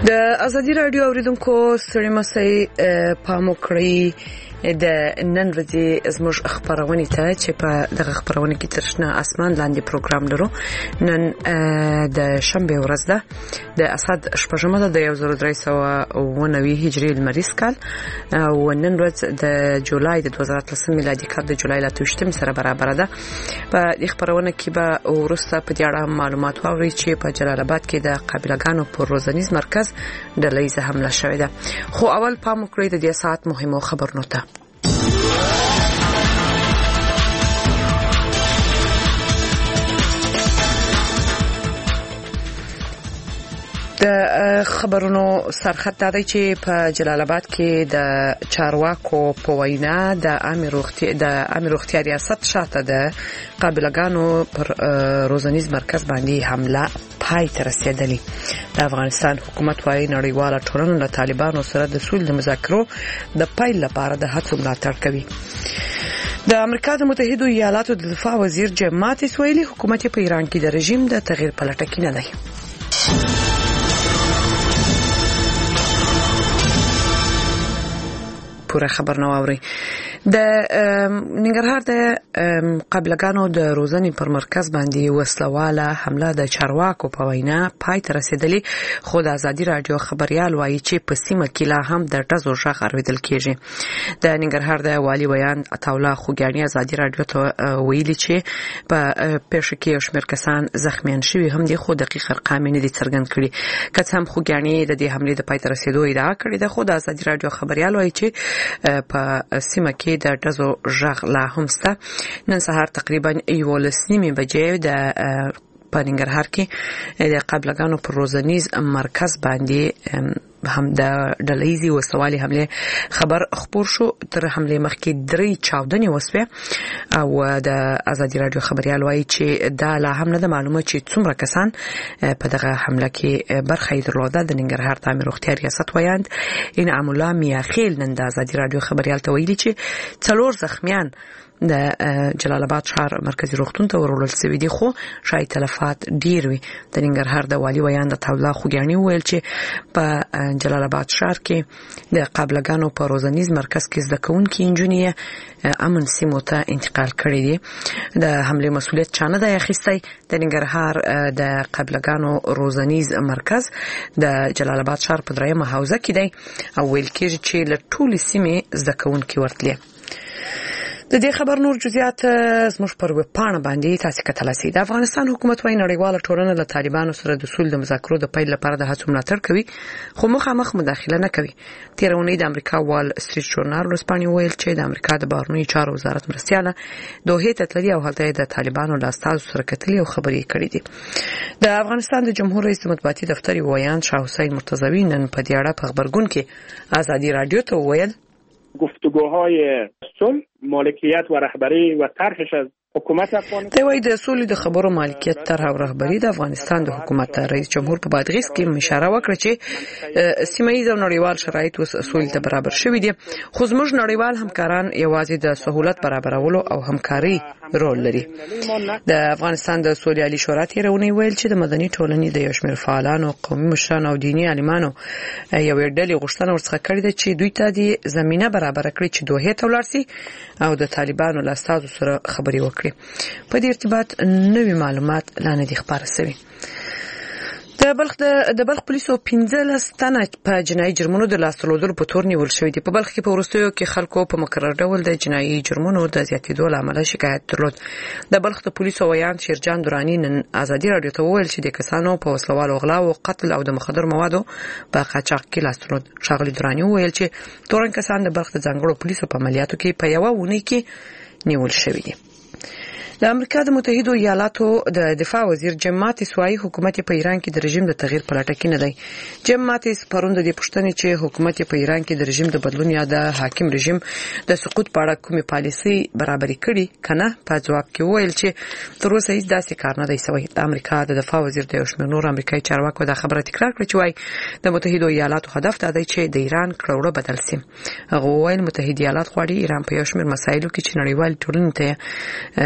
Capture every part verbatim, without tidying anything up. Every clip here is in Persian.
د ازادي رادیو اوریدونکو ستړي مسئ پام وکړئ د نن ورځې زموږ خبرونه ته چې په دغه خبرونه کې ترشنه اسمان لاندې پروګرام لرو. نن د شنبه ورځ ده د اسد شپږمه ده د یو زر درې سوه اوه نوي هجري لمریز کال او نن ورځ د جولای د دوه زره اتلسم میلادي کال د جولای له توشتم سره برابر ده. په دې خبرونه کې به ورسته په دې اړه معلومات واوري چې په جلال آباد کې د قابلګانو پر روزنیز مرکز ډله‌ییزه حمله شوې ده. خو اول پام وکړئ د دې ساعت مهمو خبرونو ته. د خبرونو سرخط دا دی چې په جلال آباد کې د چارواکو په وینا د عامه روغتیا د عامه روغتیا ریاست شاته د قابلګانو پر روزنیز مرکز باندې حمله پای ته رسیدلې. د افغانستان حکومت وايي نړیواله ټولنه له طالبانو سره د سولې د مذاکرو د پیل لپاره د هڅو ملاتړ کوي. د امریکا د متحده ایالاتو د دفاع وزیر جیم ماتیس ویلي حکومت په ایران کې د رژیم د تغییر په لټه کې نه دی. پوره خبر نو اوري. د ننګرهار د قابلګانو د روزنې پر مرکز باندې وسلواله حمله د چارواکو په وینا پای ته رسیدلې، خو د ازادي رادیو خبريال وایي چې په سیمه کې لا هم د ټزو ژغ اوریدل کیږي. د ننګرهار د والی بیان عطاالله خوګیانی ازادي رادیو ته ویلي چې په پیښه کې یو شمېر کسان زخمیان شوي هم دي، خو دقیق ارقام نه دي څرګند کړي. که څه هم خوګیانی د دې حملې د پای ته رسیدو ادعا کړې ده، خو د ازادي رادیو خبريال وایي چې په سیمه کې د ټزو ژغ لا هم شته. نن سهار تقریبا یولس نیمې بجې د په ننګرهار کې د قابلګانو پر روزنیز مرکز باندې هم د ډله‌ییزې وسوالې حمله خبر خبر شو. تر حمله مخکې درې چاودنې وسوې او د ازادي رادیو خبريال وایي چې دا لا هم نه معلومه چې څومره کسان په دغه حمله کې برخه یې درلوده. د ننګرهار د عامه روغتیا ریاست وایند انعام الله میاخیل نن د ازادي رادیو خبريال ته ویلي چې څلور زخمیان د جلال آباد ښار مرکزی روغتون ته ورول شوی دي، خو شاید تلفات ډیر وي. د ننګرهار د والی بیان د عطاالله خوګیانی ویل چې په جلال آباد ښار کې د قابلګانو په روزنیز مرکز کې زده کوونکي انجونې امن سیمو ته انتقال کړي دي. د حمله مسؤلیت چانه دی اخیستی. د ننګرهار د قابلګانو روزنیز مرکز د جلال آباد ښار په دریمه حوزه کې دی او ویل کېږي چې له ټولې سیمې زده کوونکي ورتلي. د دې خبر نور جزئیات زموږ پر ویب پاڼه باندې تاسو کتلای شئ. د افغانستان حکومت وايي نړیواله ټولنه له طالبانو سره د سولې د مذاکرو د پیل لپاره د هڅو ملاتړ کوي، خو مخامخ مداخله نه کوي. تیر اونۍ د امریکا وال سټریټ ژورنال ورسپانې ویل چې د امریکا د بهرنیو چارو وزارت مرستياله دوه ته تللی او هلته د طالبانو له استازو سره کتلي او خبرې کړې دي. د افغانستان د جمهور رئیس مطبوعاتي دفتر ویان شاه حسین مرتضوی نن په دې اړه په خبرګون کې ازادي رادیو ته ویل گفتگوهای صلح مالکیت و رهبری و طرحش از حکومت افغانستان ته وایي د سولې د خبرو مالکیت طرح او رهبری د افغانستان د حکومت رئیس جمهور په بادغیس کې اشاره وکړه چې سیمه ییز او نړیوال شرایط اوس سولې ته برابر شوي دي، خو زموږ نړیوال همکاران یوازې د سہولت برابرولو او همکاري رول لري. د افغانستان د سولې عالی شورا تیرونی ویل چې د مدني ټولنې د یو شمېر فعالانو، قومي مشرانو او دیني عالمانو یو ډلې غوښتنه ورڅخه کړې ده چې دوی ته د زمينه برابر کړي چې دوه ته ولاړ شي او د طالبانو له استازو سره خبرې وکړي. په دې ارتباط نوې معلومات لا نه دي خبره شوي. د بلخ د بلخ پولیسو پنځلس تنه په جنایي جرمونو د لاستلودلو په تور نیول شوي دي. په بلخ کې په وروستیو کې خلکو په مقرر ډول د جنایي جرمونو د زیاتېدو له امله شکایت درلود. د بلخ د پولیسو ویان شیرجان درانی نن ازادي رادیو ته وویل چې د کسانو په وسلوالو غلا او قتل او د مخدر موادو په قاچاق کې لاستلود. ښاغلي درانی وویل چې تورن کسان د بلخ د ځانګړو پولیسو په عملیاتو کې په یوه اونۍ کې نیول شوي دي. د امریکا د متحده ایالاتو د دفاع وزیر جیم ماتیس وايي حکومت په ایران کې د رژیم د تغییر په لټه کې نه دی. جیم ماتیس پروند د پښتنې چې حکومت په ایران کې د رژیم د بدلون یا د حاکم رژیم د سقوط په اړه کومه پالیسي برابري کړي کنه په ځواب کې ویل چې تر اوسه هیڅ داسې کار نه دی شوی. د امریکا د دفاع وزیر د یو شمېر نور امریکایي چارواکو دا خبره تکرار کړې چې وايي د متحده ایالاتو هدف دا دی چې د ایران کړوړه بدل شي. هغه ویل متحده ایالات غواړي ایران په یو شمېر مسایلو کې چې نړیوال ټولنې ته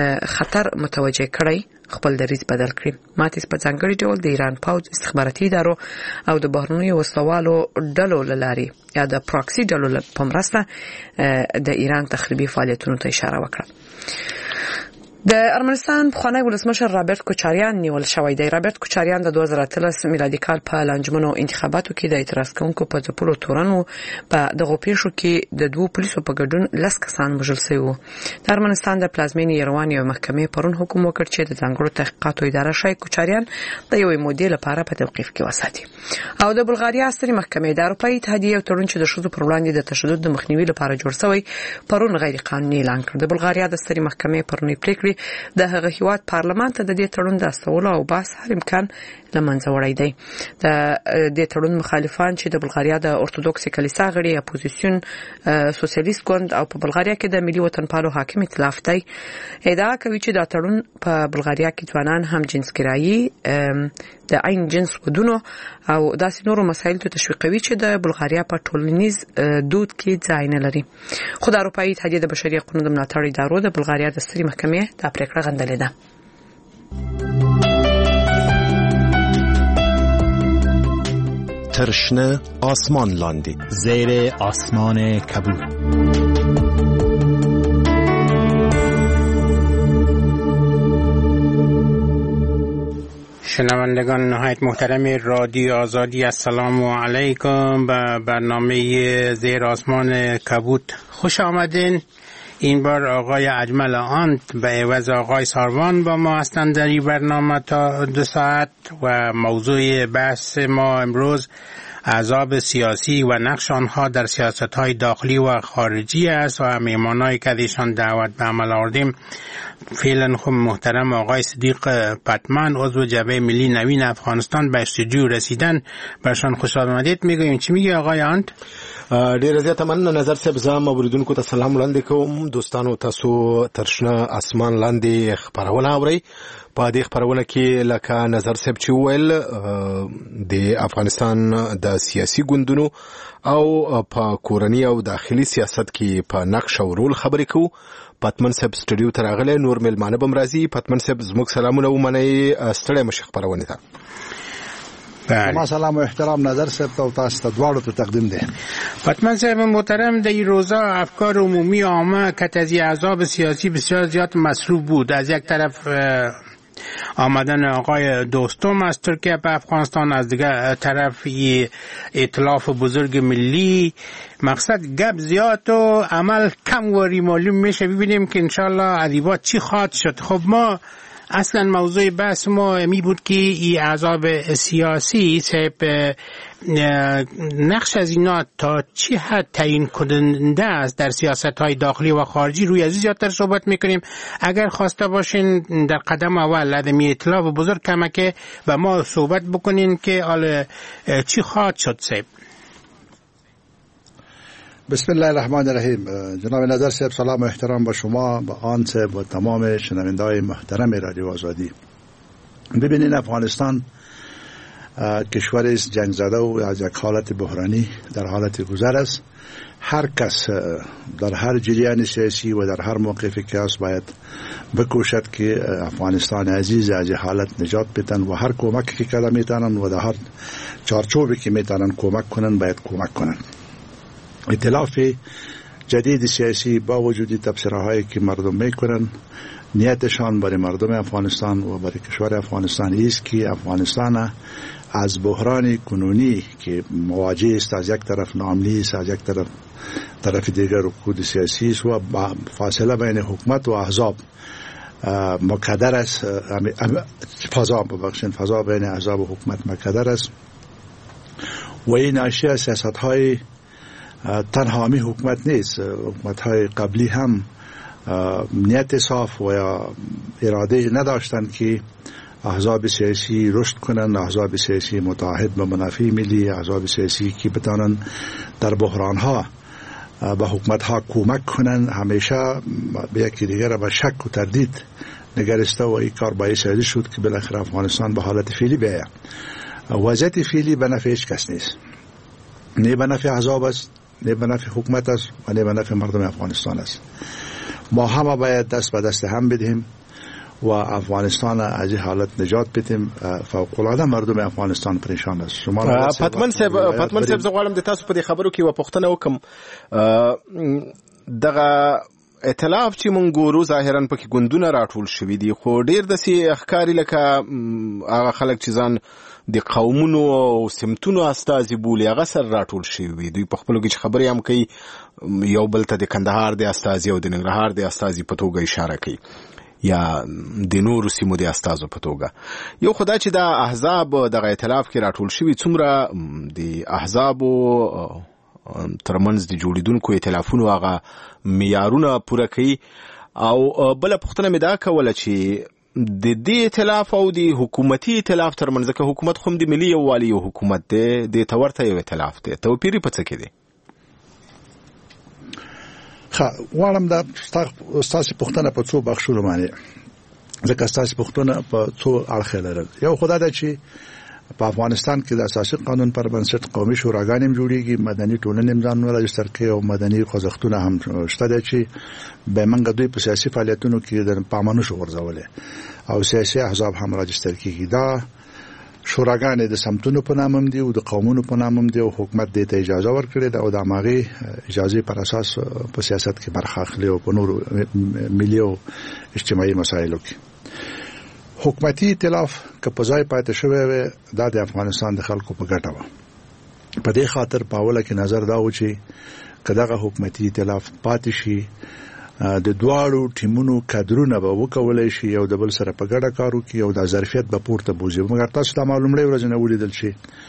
خطر متوجه کړی خپل دریځ بدل کړي. ماتیس په ځانګړي ډول د ایران پوځ استخباراتي ادارو او د بهرنیو وسلوالو ډلو لاري یا د پراکسي ډلو په مرسته د ایران تخریبي فعالیتونو ته اشاره وکړه. د ارمنستان پخوانی ولسمشر رابرټ کوچاریان نیول شوی دی. رابرټ کوچاریان د دوه زره اتلس میلادي کال په لانجمنو انتخاباتو کې د اعتراض کوونکو په ځپلو تورنو په دغه پیښو کې د دوه پولیسو په ګډون لس کسان وژل شوي وو. د ارمنستان د پلازمینې یروان یو محکمې پرون حکم وکړ چې د ځانګړو تحقیقاتو اداره شای کوچاریان د یوې مودې لپاره په توقیف کې وساتي. او د بلغاریا سترې محکمې د اروپایي اتحادیې تړون چې د ښځو پر وړاندې د تشدد د مخنیوي لپاره جوړ شوی پرون غیر قانوني اعلان کړ. د بلغاریا د سترې محکمې پرونی پریکړه د هغه هیواد پارلمان ته د دې تړون د استولو او بحث هر امکان لمنځه وړی دی. د دې تړون مخالفان چې د بلغاریا د ارتودوکسي کلیسا غړي اپوزیسیون سوسیالیست ګوند او په بلغاریا کې د ملي وطنپالو حاکم ائتلاف دی ادعا کوي چې دا تړون په بلغاریا کې ځوانان هم جنسګرایي د عین جنس ودونو او داسې نورو مسایلو ته تشویقوي چې د بلغاریا په ټولنیز دود کې ځای نه لري. خو د اروپایي اتحادیې د بشري حقوقو د ملاتړ ادارو د بلغاریا د سترې محکمې دا پریکړه غندلې ده. ترشنه آسمان لاندی زیر آسمان کبود. شنوندگان نهایت محترم رادیو آزادی، السلام علیکم. به برنامه زیر آسمان کبود خوش آمدین. این بار آقای اجمل آنت به عوض آقای ساروان با ما هستند در این برنامه تا دو ساعت و موضوع بحث ما امروز احزاب سیاسی و نقش آنها در سیاست‌های داخلی و خارجی است و مهمانانی که ایشان دعوت به عمل آوردیم فعلا خب محترم آقای صدیق پتمن عضو جبهه ملی نوین افغانستان به استودیو رسیدن. برشان خوش آمدید میگویم. چی میگی آقای آنت؟ ډیر زیات مننه نظر صاحب. زما اوریدونکو ته سلام وړاندې کوم. دوستانو تاسو ترشنه اسمان لاندې خبرونه اورئ. په دې خبرونه کې لکه نظر صاحب چې ویل د افغانستان د سیاسي ګوندونو او په کورنی او داخلي سیاست کې په نقش او رول خبرې کوو. پتمن صاحب استودیو ته راغلی، نور ملمانه بم راځي. پتمن صاحب زموږ سلامونه ومنئ. ستړی مشه خبرونه ته. ما سلام و احترام نظر صاحب تا و تاسو ته دواړو ته تقدیم ده. پتمن صاحب محترم، در این روزا افکار عمومی عامه که از احزاب سیاسی بسیار زیاد مصروف بود. از یک طرف آمدن آقای دوستم از ترکیه به افغانستان، از دیگر طرف ائتلاف بزرگ ملی. مقصد گپ زیاد و عمل کم واری معلوم میشه. ببینیم که انشالله عذیبات چی خواهد شد. خب ما اصلا موضوع بحث ما می بود که این احزاب سیاسی صاحب نقش از اینا تا چی حد تعیین کننده است در سیاست های داخلی و خارجی، روی از زیادتر صحبت میکنیم. اگر خواسته باشین در قدم اول لدمی ائتلاف بزرگ کمکه و ما صحبت بکنین که حال چی خواهد شد صاحب. بسم الله الرحمن الرحیم. جناب نظر صاحب سلام و احترام به شما، به آن صاحب و تمام شنونده‌های محترم رادیو آزادی. ببینید افغانستان کشوری است جنگ زده و از یک حالت بحرانی در حالت گذر است. هر کس در هر جریان سیاسی و در هر موقفی که است باید بکوشد که افغانستان عزیز از این حالت نجات بدن و هر کمکی که کده میتونن و در هر چارچوبی که میتونن کمک کنن باید کمک کنن. ائتلاف جدید سیاسی با وجود تبصره‌هایی که مردم میکنن، نیتشان برای مردم افغانستان و برای کشور افغانستان است که افغانستان از بحران کنونی که مواجه است، از یک طرف ناامنی است، از یک طرف طرف دیگر رکود سیاسی است و فاصله بین حکومت و احزاب مقدر است. فضا ببخشید فضا بین احزاب و حکومت مقدر است و این ناشی از سیاست‌های تنها همی حکومت نیست. حکومت‌های قبلی هم نیت صاف و یا اراده نداشتند که احزاب سیاسی رشد کنند، احزاب سیاسی متحد به منافع ملی، احزاب سیاسی که بتوانند در بحران‌ها به حکومت‌ها کمک کنند. همیشه به یکی دیگر به شک و تردید نگرسته و این کار باعث شد که بالاخره افغانستان به حالت فعلی بیاید. وضعیت فعلی به نفع هیچ کس نیست، نه به نفع احزاب است، نه به نفع حکومت است و نه به نفع مردم افغانستان است. ما همه باید دست به دست هم بدهیم و افغانستان از این حالت نجات بدیم. فوق العاده مردم افغانستان پریشان است. شما پتمن صاحب پتمن صاحب زه غواړم د تاسو په دې خبرو کې و پوښتنه وکم. دغه ائتلاف چې مونږ ګورو ظاهرا پکې ګوندونه راټول شوي دي، خو ډیر داسې ښکاري لکه هغه خلک چې ځان د قومونو او سمتونو استازي بولي هغه سره راټول شوي دوی په خپلو کې چې خبرې هم کوي، یو بل ته د کندهار د استازي او د ننګرهار د استازي په توګه اشاره کوي یا د نورو سیمو د استازو په توګه. یو خدای چې دا احزاب دغه ائتلاف کې راټول شوي څومره د احزابو ترمنځ د جوړیدونکو ائتلافونو هغه معیارونه پوره کوي، او بل پوښتنه مې دا کوله چې د دې ائتلاف او د حکومتي ائتلاف ترمنځ که حکومت خو د ملي یووالي یو حکومت دی، د تورته یو ائتلاف دی، توپیر په څه کې دی؟ ښه غواړم دا ستاسو پوښتنه په څو بخښونو باندې، ځکه ستاسو پوښتنه په څو اړخ لري. یو خدای دا چې په افغانستان کې د اساسي قانون پر بنسټ قومي شوراګانې هم جوړیږي، مدني ټولنې هم ځان راجستر کوي او مدني خوځښتونه هم شته دي چې به موږ دوی په سیاسي فعالیتونو کې د پامانو شو ورځولې او سیاسي احزاب هم راجستر کیږي. دا شوراګانې د سمتونو په نام هم دي او د قومونو په نام هم دي او حکومت دې ته اجازه ورکړي ده او د هغې اجازه پر اساس په سیاست کې برخه اخلي او په نورو ملي او اجتماعي مسایلو کې. حکومتي ائتلاف که په ځای پاتې شوی وي دا د افغانستان د خلکو په ګټه وه. په دې خاطر په اوله کې نظر دا و چې که دغه حکومتي ائتلاف پاتې شي د دواړو ټیمونو کادرونه به وکولای شي یو د بل سره په ګډه کار وکړي او د ظرفیت به پورته بوځي. مګر تاسو دا معلومړی ورځ نه ولیدل چې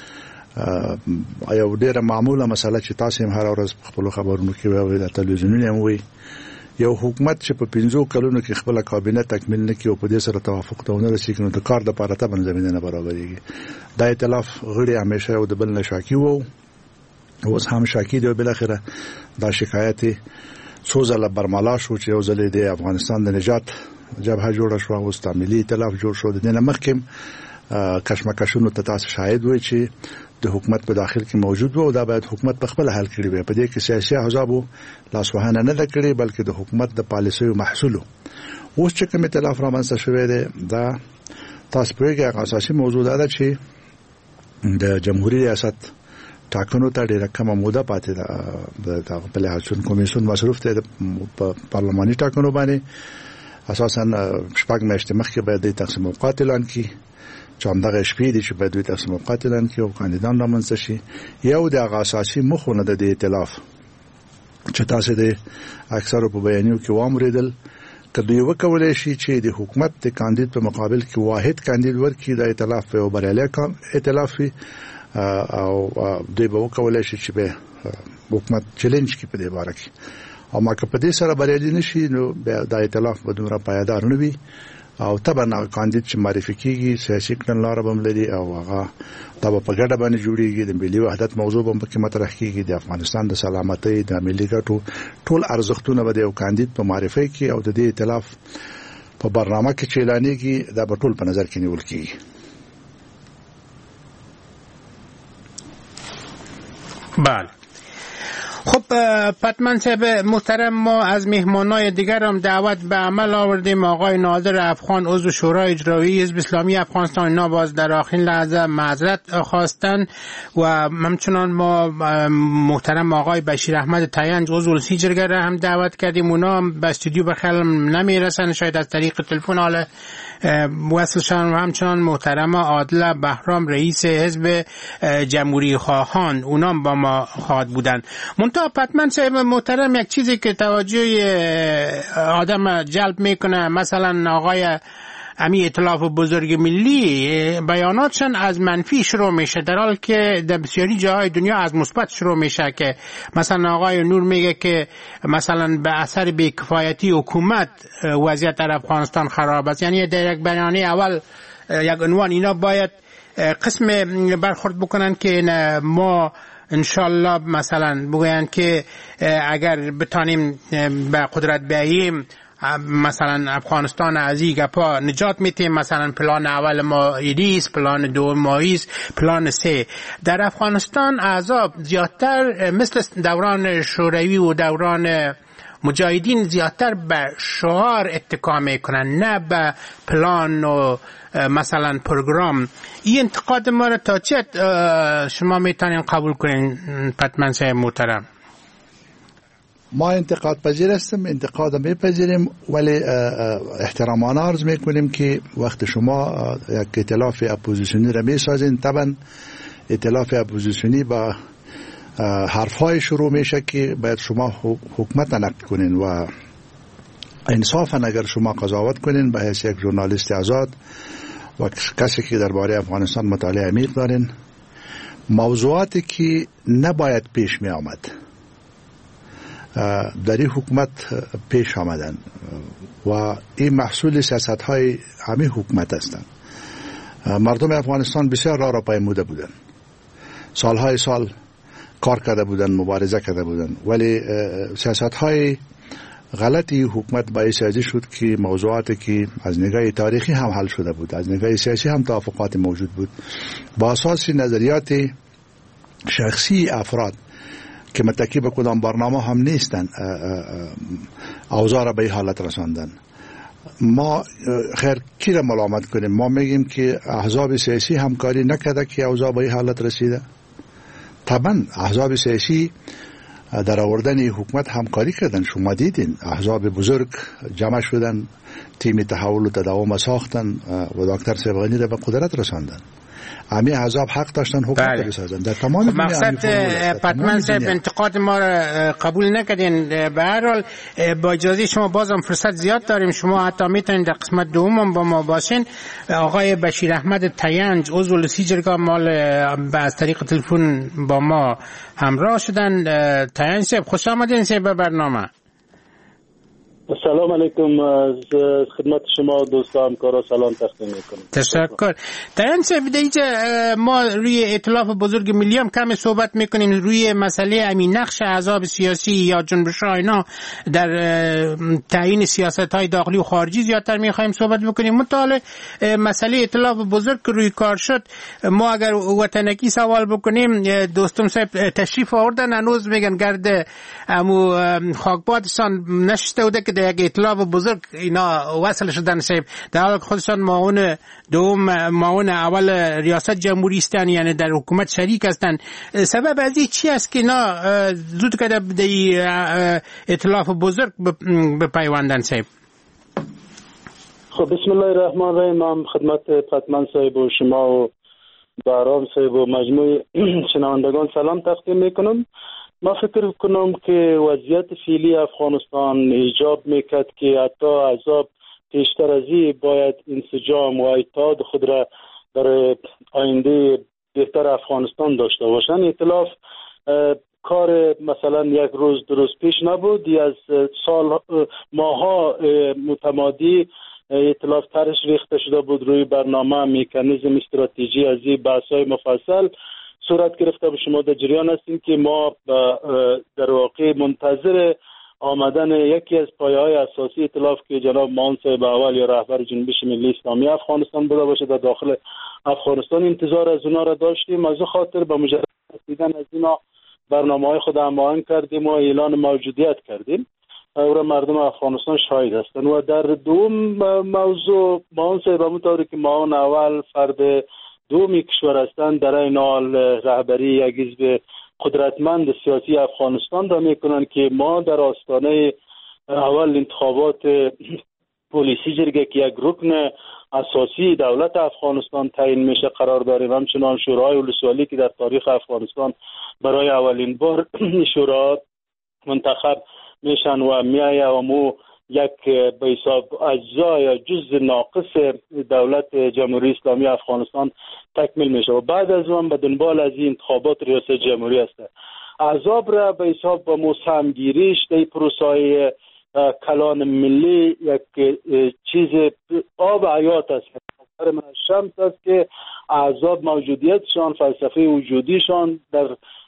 یو ډېره معموله مسله چې تاسو هم هر ورځ په خپلو خبرونو کې واورئ، د تلویزیونونو هم وایي، یو حکومت چې په پنځو کلونو کې خپل کابینه تکمیل نه کړي او په دې سره توافق ته ونه رسېږي نو د کار د لپاره ته زمینه نه برابرېږي. دا ائتلاف غړي همیشه یو د بل نه شاکي وو، اوس هم شاکي دي او بالاخره دا شکایت څو ځله برملا شو چې یو ځل د افغانستان د نجات جبهه جوړه شو، اوس د ملي ائتلاف جوړ شو. د دې نه مخکې کشمکشونو ته تاسو شاهد وئ چې د حکومت په داخل کې موجود وو او دا باید حکومت په خپل حل کړی وي. په دې کې سیاسي احزابو لاسوهانه نه ده کړې بلکې د حکومت د پالیسیو محصول. اوس چې کوم ائتلاف رامنځته شوی دی دا تاسو په یوه اساسي موضوع ده چې د جمهوریت ریاست ټاکنو ته ډیره کمه موده پاتې ده. د اپلیکیشن کمیسیون مصروف دی په پارلماني ټاکنو باندې، اساسا شپږ میاشتې مخکې باید د تقسیم اوقات اعلان کړي چې همدغه شپې دي چې باید د تقسیم اوقات اعلان کړي او کاندیدان رامنځته شي. یو د هغه اساسي مخونه د ائتلاف چې تاسو د اکثرو په بیانیو کې واوریدل که دوی وکولای شي چې د حکومت د کاندید په مقابل کې واحد کاندید ورکړي د ائتلاف په بریالي ائتلاف او دوی به وکولای شي چې به حکومت چیلنج کړي په دې باره کې. او ما که په دې سره بریالي نشي نو د ائتلاف به دومره پایدار نه وي او طبعا کاندید چې معرفي کیږي سیاسي کړنلاره به لري او هغه دا په ګډه باندې جوړیږي. د ملي وحدت موضوع به په کې مطرح کیږي، د افغانستان د سلامتۍ د ملي ګټو ټول ارزښتونه به د یو کاندید په معرفي کې او د دې ائتلاف په برنامه کې چې اعلانېږي دا به ټول په نظر کې نیول کیږي. بله. خب پتمن صاحب محترم، ما از مهمانای دیگر هم دعوت به عمل آوردیم. آقای نادر افغان عضو شورای اجرایی حزب اسلامی افغانستان اینا باز در آخرین لحظه معذرت خواستن و همچنان ما محترم آقای بشیر احمد تاینج عضو سیجرگر هم دعوت کردیم. اونا هم به استودیو بخیر نمیرسن، شاید از طریق تلفن حالا وصل شدن. و همچنان محترم عادل بهرام رئیس حزب جمهوری خواهان اونا هم با ما خواهد بودن. منتها پتمن صاحب محترم یک چیزی که توجه آدم جلب میکنه، مثلا آقای امی ائتلاف بزرگ ملی بیاناتشان از منفی شروع میشه در حالی که در بسیاری جاهای دنیا از مثبت شروع میشه، که مثلا آقای نور میگه که مثلا به اثر بی‌کفایتی حکومت وضعیت در افغانستان خراب است. یعنی در یک بیانیه اول یک عنوان اینا باید قسم برخورد بکنن که ما انشالله مثلا بگوین که اگر بتانیم به قدرت بیاییم مثلا افغانستان از این گپا نجات میتیم، مثلا پلان اول ما ایدیس، پلان دو ماییس، پلان سه. در افغانستان احزاب زیادتر مثل دوران شوروی و دوران مجاهدین زیادتر به شعار اتکا میکنن نه به پلان و مثلا پروگرام. این انتقاد ما را تا چه شما میتونین قبول کنین پتمن صاحب محترم؟ ما انتقاد پذیر هستیم، انتقاد میپذیریم، ولی احترامانه عرض میکنیم که وقت شما یک ائتلاف اپوزیسیونی را میسازین، طبعا ائتلاف اپوزیسیونی با حرفهای شروع میشه که باید شما حکومت نقد کنین و انصافا اگر شما قضاوت کنین به حیث یک ژورنالیست آزاد و کسی که درباره افغانستان مطالعه عمیق دارین، موضوعاتی که نباید پیش می آمد در این حکومت پیش آمدن و این محصول سیاست های همین حکومت هستند. مردم افغانستان بسیار راه را پیموده بودن، سالهای سال کار کرده بودن، مبارزه کرده بودن، ولی سیاست های غلطی حکومت باعث شد که موضوعاتی که از نگاه تاریخی هم حل شده بود، از نگاه سیاسی هم توافقات موجود بود، با اساس نظریات شخصی افراد که متکی به کدام برنامه هم نیستن اوضاع را به این حالت رساندن. ما خیر کی را ملامت کنیم؟ ما میگیم که احزاب سیاسی همکاری نکرده که اوضاع به این حالت رسیده. طبعا احزاب سیاسی در آوردن حکومت همکاری کردن، شما دیدین احزاب بزرگ جمع شدن، تیم تحول و تداوم ساختن و دکتر سیبغانی را به قدرت رساندن. امی احزاب حق داشتن حکومت بسازن در تمام دنیا. مقصد پتمن صاحب انتقاد ما را قبول نکردین. به هر حال با اجازه شما بازم فرصت زیاد داریم، شما حتی میتونید در قسمت دوم با ما باشین. آقای بشیر احمد تینج عضو لسی جرگه مال از طریق تلفن با ما همراه شدن. تینج صاحب خوش آمدین به برنامه. السلام علیکم، از خدمت شما دوستان همکارا سلام تقدیم میکنم. تشکر. تاین صاحب دیگه ما روی ائتلاف بزرگ ملی هم کم صحبت میکنیم، روی مسئله امین نقش احزاب سیاسی یا جنبش‌ها اینا در تعیین سیاست‌های داخلی و خارجی زیادتر میخوایم صحبت بکنیم. مطالعه مسئله ائتلاف بزرگ که روی کار شد، ما اگر وطنکی سوال بکنیم دوستم صاحب تشریف آوردن، هنوز میگن گرد امو خاکبادشان نشسته بوده که در یک ائتلاف بزرگ اینا وصل شدن صاحب، در حال که خودشان معاون دوم معاون اول ریاست جمهوری هستند، یعنی در حکومت شریک هستند. سبب از این چی است که اینا زود که در ائتلاف بزرگ بپیوندن صاحب؟ خب بسم الله الرحمن الرحیم. من خدمت پتمن صاحب و شما و بهرام صاحب و مجموع شنوندگان سلام تقدیم میکنم. ما فکر کنم که وضعیت فعلی افغانستان ایجاب میکرد که حتی احزاب پیشتر از این باید انسجام و اتحاد خود را در آینده بهتر افغانستان داشته باشند. ائتلاف کار مثلا یک روز دو روز پیش نبود، از سال ماها متمادی ائتلاف طرح ریخته شده بود، روی برنامه مکانیزم استراتژی از این بحث‌های مفصل صورت گرفته. به شما در جریان هستیم که ما در واقع منتظر آمدن یکی از پایه‌های اساسی ائتلاف که جناب معاون صاحب اول یا رهبر جنبش ملی اسلامی افغانستان بوده باشه در داخل افغانستان انتظار از اونا را داشتیم. از خاطر با مجرد رسیدن از اینا برنامه‌های خود هماهنگ کردیم و اعلان موجودیت کردیم و مردم افغانستان شاهد هستند. و در دوم موضوع معاون صاحب همونطوری که معاون اول فرد دومی کشور هستند، در این حال رهبری یک حزب قدرتمند سیاسی افغانستان را میکنند که ما در آستانه اول انتخابات پلیسی جرگه که یک رکن اساسی دولت افغانستان تعیین میشه قرار داریم. همچنان شورای ولسوالی که در تاریخ افغانستان برای اولین بار شورا منتخب میشن و میایه و مو یک به حساب اجزا یا جزء ناقص دولت جمهوری اسلامی افغانستان تکمیل میشه و بعد از اون به دنبال از این انتخابات ریاست جمهوری است. احزاب را به حساب با موسمگیریش در پروسای کلان ملی یک چیز آب حیات است، من شمس است که احزاب موجودیتشان، فلسفه وجودیشان در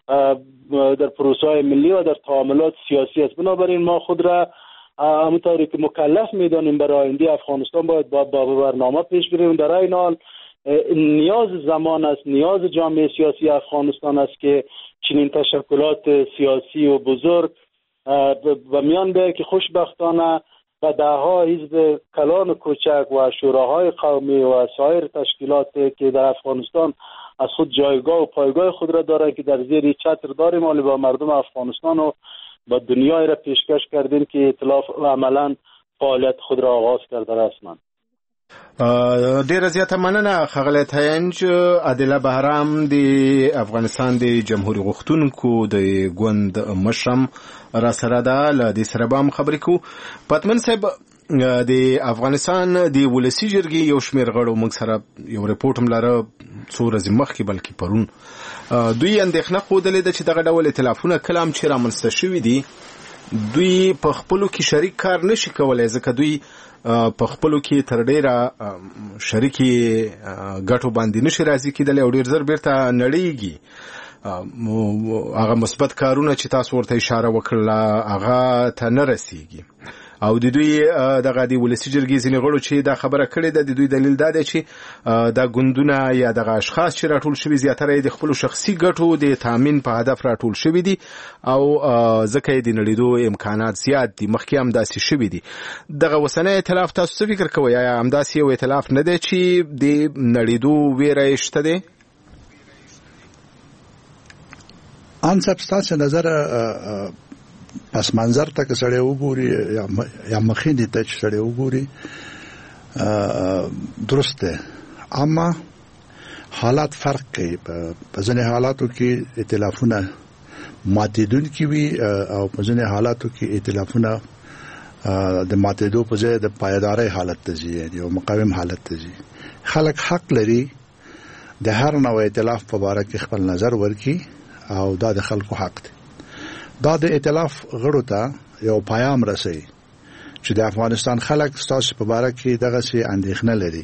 در پروسای ملی و در تعاملات سیاسی است. بنابراین ما خود را همونطوری که مکلف میدانیم برای آینده افغانستان باید با برنامه پیش بریم. در این حال نیاز زمان است، نیاز جامعه سیاسی افغانستان است که چنین تشکلات سیاسی و بزرگ و میان به که خوشبختانه و دهها حزب کلان کوچک و شوراهای قومی و سایر تشکیلات که در افغانستان از خود جایگاه و پایگاه خود را دارند که در زیر چتر داریم مالی با مردم افغانستان و با دنیای را پیشکش کردیم که ائتلاف عملا فعالیت خود را آغاز کرده رسما. ډیره زیاته مننه ښاغلی تاینج. عادله بهرام د افغانستان د جمهوریت غوښتونکو د ګوند مشرم را سره ده. له دې سره به هم خبرې کوو. پتمن صاحب، د افغانستان د ولسي جرګې یو شمېر غړو موږ سره یو رپورټ هم لره څو ورځې مخکې بلکې پرون دوی اندېښنه ښودلې ده چې دغه ډول ائتلافونه کله هم چې رامنځته شوي دي دوی په خپلو کې شریک کار نشي کولی، ځکه دوی په خپلو کې تر ډیره شریکي ګټو باندې نشي راضي کېدلی او ډیر زر بیرته نړیږي. هغه مثبت کارونه چې تاسو ورته اشاره وکړله هغه ته نه رسیږي او د دوی دغه د ولسي جرګې ځینې غړو چې دا خبره کړې ده د دوی دلیل دا دی چې دا ګوندونه یا دغه اشخاص چې راټول شوي زیاتره یې د خپلو شخصي ګټو د تامین په هدف راټول شوي دي او ځکه یې د نړېدو امکانات زیات دي. مخکې هم داسې شوي دي. دغه اوسنی ائتلاف تاسو څه فکر کوئ؟ آیا همداسې یو ائتلاف نه دی چې د نړېدو ویره یې شته دی؟ ان صاحب ستاسو نظر پس منظر ته که سړی وګوري یا مخینې ته چې سړی وګوري درست دی، اما حالات فرق کوي. په ځینې حالاتو کې ائتلافونه ماتېدونکي وي او په ځینې حالاتو کې ائتلافونه د ماتېدو په ځای د پایدارۍ حالت ته ځي، یعنې یو مقاوم حالت ته ځي. خلک حق لري د هر نوع ائتلاف په باره کې خپل نظر ورکړي او دا د خلکو حق دی. دا د ائتلاف غړو ته یو پیام رسوي چې د افغانستان خلک ستاسو په باره کې دغسې اندېښنه لري.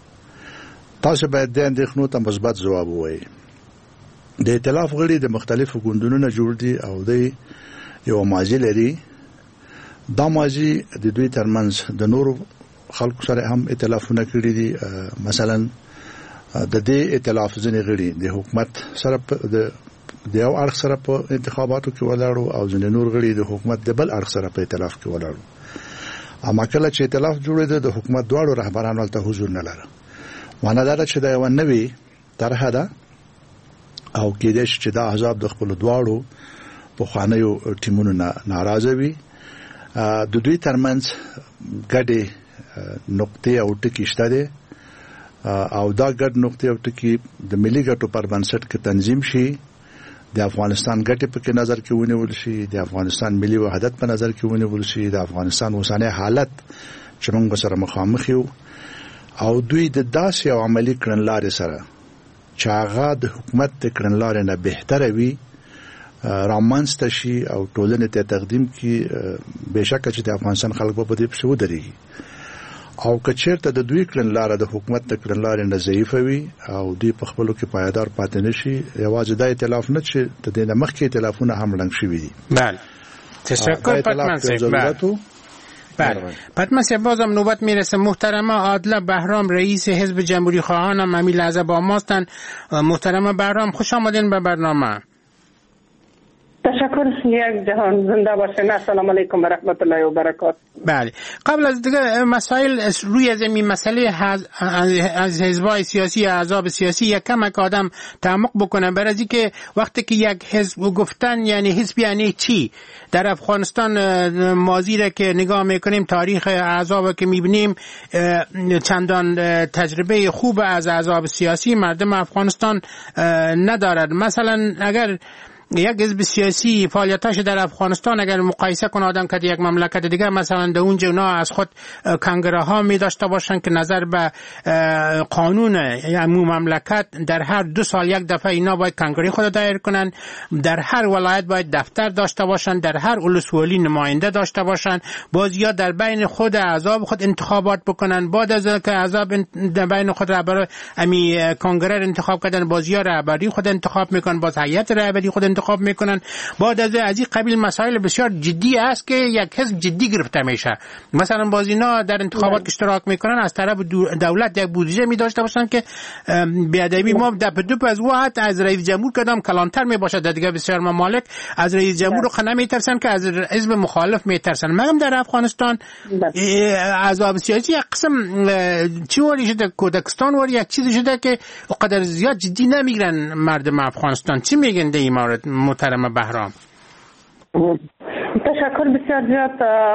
تاسو باید د اندېښنو ته مثبت ځواب ووایئ. د ائتلاف غړي د مختلفو ګوندونو نه جوړ دي او دوی یو ماضي لري. دا ماضي د دوی ترمنځ د نورو خلکو سره هم ائتلافونه کړي دي. مثلا د دې ائتلاف ځینې غړي د حکومت سره د د یو اړخ سره په انتخاباتو کې ولاړو او ځینې نور غړي د حکومت د بل اړخ سره په ائتلاف کې ولاړو. اما کله چې ائتلاف جوړېده د حکومت دواړو رهبرانو هلته حضور نه لره. معنا دا ده چې دا یوه نوې طرحه ده او کېدای شي چې دا احزاب د خپلو دواړو پخوانیو ټیمونو نه ناراضه وي. د دوی ترمنځ ګډې نقطې او ټکي شته دي او دا ګډ نقطې او ټکي د ملي ګټو پر بنسټ کې تنظیم شي، د افغانستان ګټې په کې نظر کې ونیول شي، د افغانستان ملي وحدت په نظر کې ونیول شي، د افغانستان اوسنی حالت چې موږ سره مخامخ یو او دوی د داسې یو عملي کړنلارې سره چې هغه د حکومت د کړنلارې نه بهتره وي رامنځته شي او ټولنې ته تقدیم کړي. بېشکه چې د افغانستان خلک به په دې پسې ودرېږي او که چېرته د دوی کړنلاره د حکومت د کړنلارې نه ضعیفه وي او دوی په خپلو کې پایدار پاتې نه شي، یوازې دا ائتلاف نه چې د دې نه مخکې ائتلافونه هم ړنګ شوي دي. بله تشکر پتمن صاحب. بله پتمن صاحب بازم نوبت میرسه. محترمه عادله بهرام رئیس حزب جمهوری خواهان هم همین لحظه با ماستن. محترمه بهرام خوش آمدین به برنامه. تشکر. یک جهان زنده باشین. السلام علیکم و رحمت الله و برکاته. بله قبل از دیگه مسائل روی از این مسئله از حزبای سیاسی احزاب سیاسی یک کمک آدم تعمق بکنه، برای از اینکه وقتی که یک حزب گفتن یعنی حزب یعنی چی در افغانستان ماضی را که نگاه میکنیم، تاریخ احزاب که میبینیم چندان تجربه خوب از احزاب سیاسی مردم افغانستان ندارد. مثلا اگر یک حزب سیاسی فعالیتاش در افغانستان اگر مقایسه کنه آدم که یک مملکت دیگه، مثلا در اونجا اونا از خود کنگره ها می داشته باشن که نظر به قانون یعنی مملکت در هر دو سال یک دفعه اینا باید کنگره خود دایر کنن، در هر ولایت باید دفتر داشته باشن، در هر ولسوالی نماینده داشته باشن، باز یا در بین خود احزاب خود انتخابات بکنن، بعد از که احزاب در بین خود رهبر امی کنگره انتخاب کردن، باز یا رهبری خود انتخاب میکنن، باز هیئت رهبری خود انتخاب میکنن. بعد از از این قبیل مسائل بسیار جدی است که یک حزب جدی گرفته میشه. مثلا باز اینا در انتخابات که اشتراک میکنن از طرف دولت یک بودجه می داشته باشن که بیادبی ما دپ دپ از وقت از رئیس جمهور کدام کلانتر می باشه. در دیگه بسیار ممالک از رئیس جمهور رو خنه میترسن که از حزب مخالف میترسن. مگم در افغانستان عذاب سیاسی یک قسم چی وری شده، کودکستان وری یک چیزی شده که قدر زیاد جدی نمیگیرن مردم افغانستان. چی میگن در این مورد محترم بهرام؟ تشکر بسیار زیاد.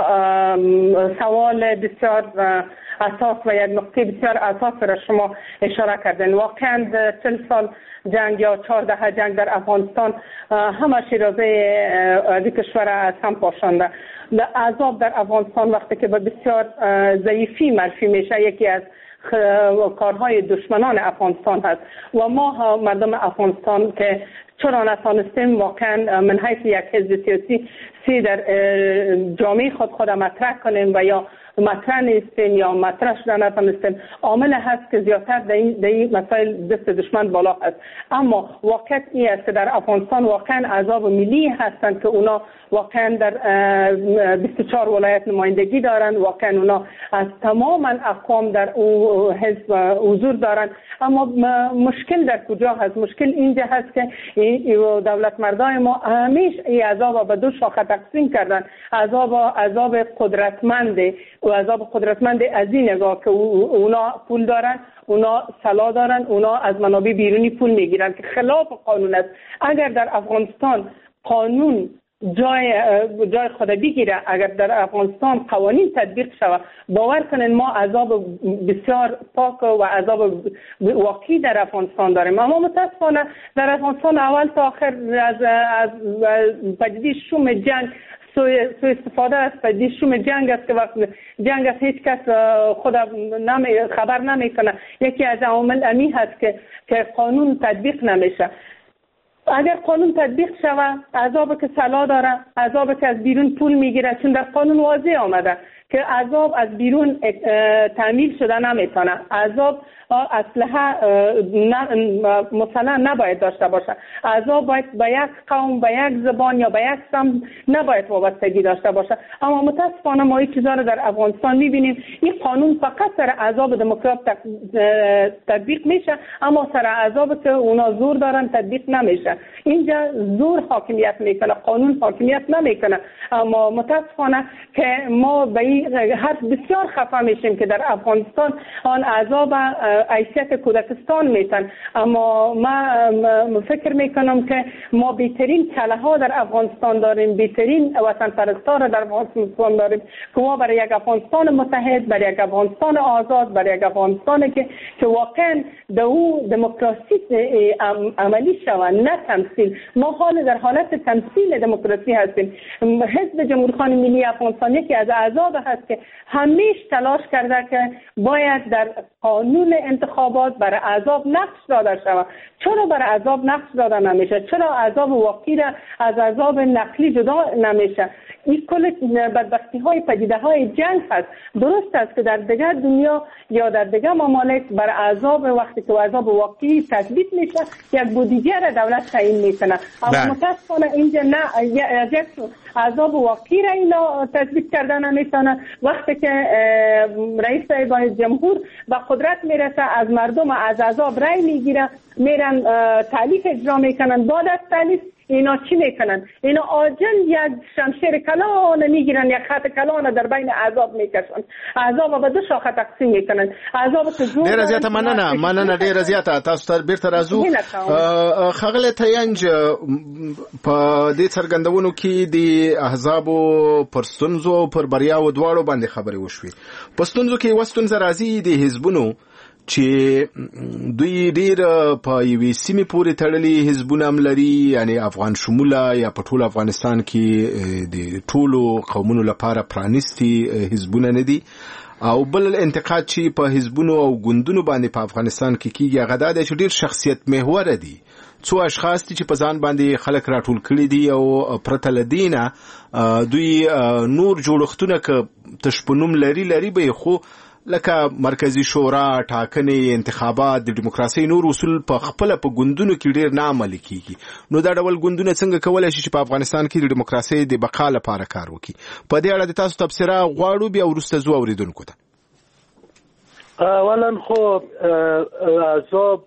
سوال بسیار اساس و یک نقطه بسیار اساس را شما اشاره کردین. واقعا چل سال جنگ یا چهارده جنگ در افغانستان همه شیرازه از کشور از هم پاشانده. عذاب در افغانستان وقتی که به بسیار ضعیفی معرفی میشه یکی از کارهای دشمنان افغانستان هست و ما مردم افغانستان که چرا نتانستیم واقعا من حیث یک حزب سیاسی سی در جامعه خود خود مطرح کنیم و یا مطرح نیستیم یا مطرح شده نتانستیم، عامل هست که زیادتر در این, در این مسائل دست دشمن بالا هست. اما واقعیت این است که در افغانستان واقعا احزاب ملی هستند که اونا واقعا در بیست و چهار ولایت نمایندگی دارند، واقعا اونا از تمام اقوام در او حزب حضور دارند. اما مشکل در کجا هست؟ مشکل اینجا هست که دولت مردای ما همیشه این احزاب به دو شاخه تقسیم کردن. احزاب احزاب قدرتمند و احزاب قدرتمند از این نگاه که اونا پول دارن، اونا سلاح دارن، اونا از منابع بیرونی پول میگیرن که خلاف قانون است. اگر در افغانستان قانون جای جای خود بگیره، اگر در افغانستان قوانین تطبیق شود، باور کنین ما عذاب بسیار پاک و عذاب واقعی در افغانستان داریم. اما متاسفانه در افغانستان اول تا آخر از از پدیده شوم جنگ سوی استفاده است. پدیده شوم جنگ است که وقت جنگ است هیچ کس خود نمی خبر نمیکنه. یکی از عوامل امی هست که که قانون تطبیق نمیشه. اگر قانون تطبیق شود، عذاب که سلاح داره، عذاب که از بیرون پول میگیره، چون در قانون واضح آمده که عذاب از بیرون تعمیل شده نمیتونه. عذاب اسلحه مثلا نباید داشته باشه. عذاب باید به یک قوم، به یک زبان یا به یک سمت نباید وابستگی داشته باشه. اما متاسفانه ما این چیزا رو در افغانستان میبینیم. این قانون فقط سر عذاب دموکرات تطبیق میشه، اما سر عذاب که اونا زور دارن تطبیق نمیشه. اینجا زور حاکمیت میکنه، قانون حاکمیت نمیکنه. اما متاسفانه که ما به این حرف بسیار خفه میشیم که در افغانستان آن عذاب حیثیت کودکستان میتن. اما ما فکر میکنم که ما بهترین کله ها در افغانستان داریم، بهترین وطن پرستا را در افغانستان داریم که ما برای یک افغانستان متحد، برای یک افغانستان آزاد، برای یک افغانستان که که واقعا در او دموکراسی عملی شود نه تمثیل. ما حال در حالت تمثیل دموکراسی هستیم. حزب جمهوری ملی افغانستان یکی از اعضا هست که همیشه تلاش کرده که باید در قانون انتخابات برای عذاب نقش داده شود. چرا برای عذاب نقش داده نمیشه؟ چرا عذاب واقعی را از عذاب نقلی جدا نمیشه؟ این کل بدبختی های پدیده های جنگ هست. درست است که در دیگر دنیا یا در دیگر ممالک برای عذاب وقتی که عذاب واقعی تثبیت میشه یک بودجه را دولت تعیین میکنه. اما متاسفانه اینجا نه، یک عذاب واقعی را اینا تثبیت کردن نمیتونه. وقتی که رئیس جمهور به قدرت میرسه از مردم از عذاب رای میگیره، میرن تالیف اجرا میکنن. بعد از تالیف اینا چی میکنن؟ اینا آجل یک شمشیر کلان میگیرن، یک خط کلان در بین عذاب میکشن. عذاب به دو شاخه تقسیم میکنن. عذاب که زور ډیر زیات مننه مننه ډیر زیات تاسو تر بیرته راځو. خغله تینج په دې څرګندونو کې د احزابو پر ستونزو پر بریاو دواړو باندې خبرې وشوي. په ستونزو کې وستونزه راځي د حزبونو چې دوی ډیر په یوې سیمې پورې تړلي حزبونه هم لري، یعنی افغان شموله یا په ټول افغانستان کې د ټولو قومونو لپاره پرانیستي حزبونه نه دي. او بل انتقاد چې په حزبونو او ګوندونو باندې په افغانستان کې کیږي هغه دا دی چې ډیر شخصیت محور دي. څو اشخاص دي چې په ځان باندې خلک راټول کړي دي او پرته لدینه دوی نور جوړښتونه که تشپنوم لري لري به خو لکه مرکزی شورا، ټاکنې، انتخابات، د دیموکراسي نور اصول په خپل په ګوندونو کې ډیر نه عملي کیږي. نو دا ډول ګوندونه څنګه کولای شي چې په افغانستان کې د دیموکراسي د بقا لپاره کار وکړي؟ په دې اړه د تاسو تبصره غواړو، بیا وروسته زو اوریدونکو ته. اولا خب احزاب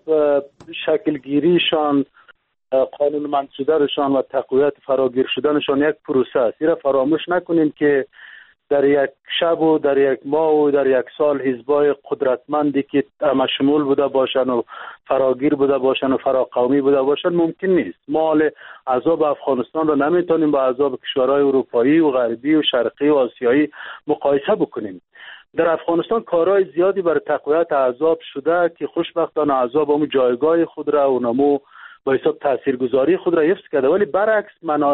شکلگیریشان، قانون منصودرشان و تقویت فراگیر شدنشان یک پروسه است. این را فراموش نکنیم که در یک شب و در یک ماه و در یک سال حزبای قدرتمندی که همشمول بوده باشن و فراگیر بوده باشن و فراقومی بوده باشن ممکن نیست. ما حال احزاب افغانستان را نمیتونیم با احزاب کشورهای اروپایی و غربی و شرقی و آسیایی مقایسه بکنیم. در افغانستان کارهای زیادی برای تقویت احزاب شده که خوشبختانه احزاب همون جایگاه خود را و نمو با حساب تاثیرگذاری خود را حفظ کرده، ولی برعکس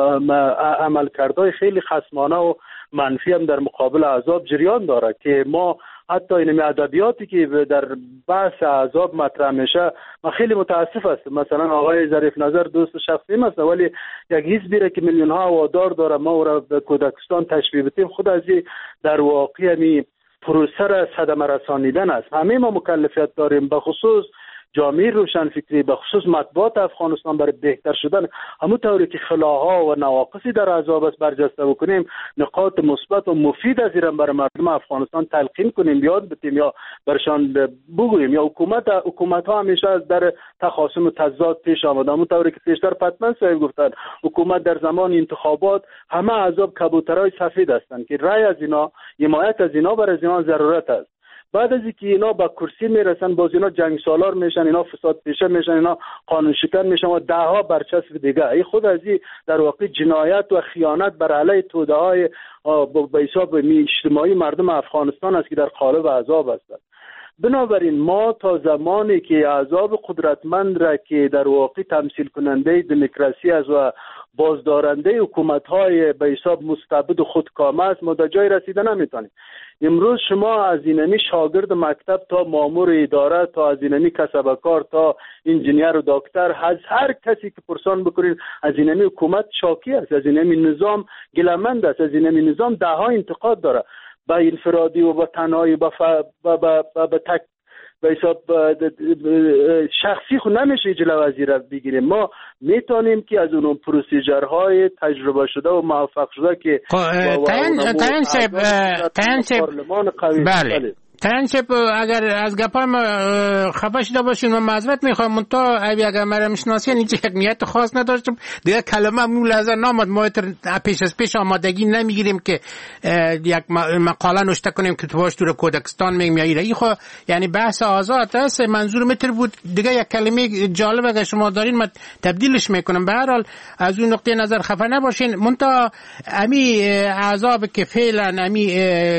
عملکردهای خیلی خصمانه و منفی هم در مقابل احزاب جریان داره که ما حتی این ادبیاتی که در بحث احزاب مطرح میشه من خیلی متاسف هستم. مثلا آقای ظریف نظر دوست شخصی است، ولی یک حزبی را که میلیون ها هوادار داره ما او را به کودکستان تشبیه بدیم، خود از در واقع می پروسه را صدمه رسانیدن است. همه ما مکلفیت داریم، به خصوص جامعه روشنفکری، به خصوص مطبوعات افغانستان برای بهتر شدن همونطوری که خلاها و نواقصی در احزاب است برجسته بکنیم، نقاط مثبت و مفید از این برای مردم افغانستان تلقین کنیم، یاد بدیم یا برشان بگوییم. یا حکومت حکومت ها همیشه از در تخاصم و تضاد پیش آمده، همونطوری که پیشتر پتمن صاحب گفتن حکومت در زمان انتخابات همه احزاب کبوترهای سفید هستند که رأی از اینا، حمایت از اینا برای اینا ضرورت است. بعد از اینکه اینا به کرسی میرسن باز اینا جنگ سالار میشن، اینا فساد پیشه میشن، اینا قانون شکن میشن و ده ها برچسب دیگه. این خود از این در واقع جنایت و خیانت بر علیه توده های به حساب اجتماعی مردم افغانستان است که در قالب احزاب هستند. بنابراین ما تا زمانی که احزاب قدرتمند را که در واقع تمثیل کننده دموکراسی است و بازدارنده حکومت‌های به حساب مستبد و خودکامه است ما در جای رسیده نمیتونیم. امروز شما از اینمی شاگرد مکتب تا مامور اداره تا از اینمی کسبکار تا انجینیر و دکتر، از هر کسی که پرسان بکنید از اینمی حکومت شاکی است، از اینمی نظام گلمند است، از اینمی نظام ده ها انتقاد داره. با انفرادی و با تنهایی با با تک به حساب شخصی خود نمیشه جلو وزیر بگیریم. ما میتونیم که از اون پروسیجرهای تجربه شده و موفق شده که تاین سب تاین سب پارلمان قوی بله تنشب اگر از گپای ما خفه شده باشین من معذرت میخوام، منتها اگر مرا میشناسین اینجا یک نیت خاص نداشتم دیگه کلمه مو لازم نامد. ما پیش از پیش آمادگی نمیگیریم که یک مقاله نوشته کنیم که توش تو کودکستان میگم یا ایره. خو یعنی بحث آزاد است. منظور متر بود دیگه یک کلمه جالب اگر شما دارین من تبدیلش میکنم. به هر حال از اون نقطه نظر خفه نباشین، منتها امی احزاب که فعلا امی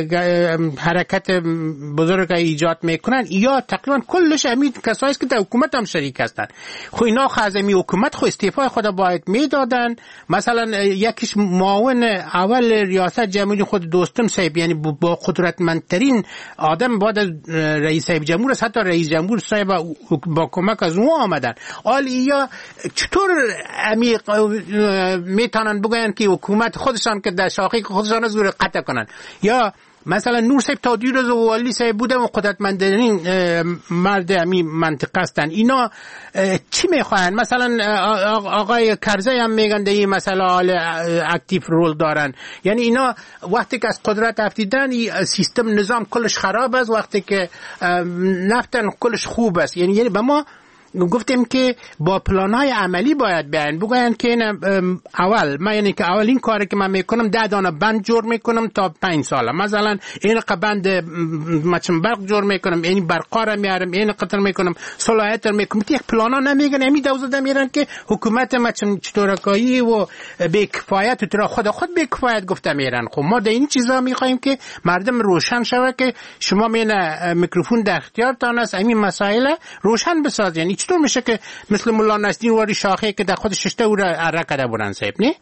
حرکت بزرگ ایجاد میکنن یا تقریبا کلش همین کسایی است که در حکومت هم شریک هستن. خو اینا خازمی حکومت خو استعفای خود باید میدادن. مثلا یکیش معاون اول ریاست جمهوری خود دوستم صاحب، یعنی با قدرتمندترین آدم بعد از رئیس صاحب جمهور است، حتی رئیس جمهور صاحب با کمک از اون آمدن. حالا یا چطور عمیق میتونن بگن که حکومت خودشان که در شاخه خودشان زور قطع کنن؟ یا مثلا نور صاحب تا دیروز والی صاحب بودن و قدرتمندترین مرد همین منطقه هستن. اینا چی میخواین؟ مثلا آقای کرزی هم میگن دیگه مثلا حال اکتیو رول دارن. یعنی اینا وقتی که از قدرت افتیدن سیستم نظام کلش خراب است، وقتی که نفتن کلش خوب است. یعنی یعنی به ما گفتیم که با پلان‌های عملی باید بیان بگوین که اول من یعنی که اولین کاری که من میکنم ده دانه بند جور میکنم تا پنج ساله، مثلا این قبند مثلا برق جور میکنم، این برقا را میارم، این قطر میکنم، صلاحیت را میکنم. یک پلانا نمیگن، همین دوزده میرن که حکومت مثلا چطورکایی و بیکفایت تو خود خود بیکفایت گفته میرن. خب ما در این چیزا میخوایم که مردم روشن شوه که شما مینا میکروفون در اختیارتان است، همین مسائل روشن بساز. یعنی چطور میشه که مثل مولا نصرالدین واری شاخه که در خود ششته او را عرق بودن صاحب نه؟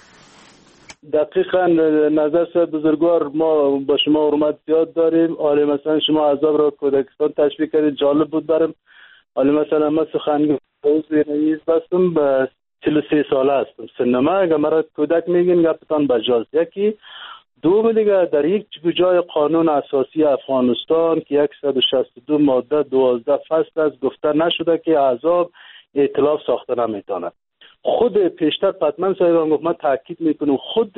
دقیقاً نظر صاحب بزرگوار، ما با شما حرمت زیاد داریم. حالا مثلا شما عذاب را کودکستان تشبیه کردید، جالب بود برام. حالا مثلا من سخنگوی رئیس هستم، به چهل و سه ساله هستم. سنما اگر مرا کودک میگین گفتن بجاست. یکی دوم دیگه در یک جای قانون اساسی افغانستان که صد و شصت و دو ماده دوازده فصل است گفته نشده که احزاب ائتلاف ساخته نمیتونه. خود پیشتر پتمن صاحب هم گفت، من تاکید میکنم خود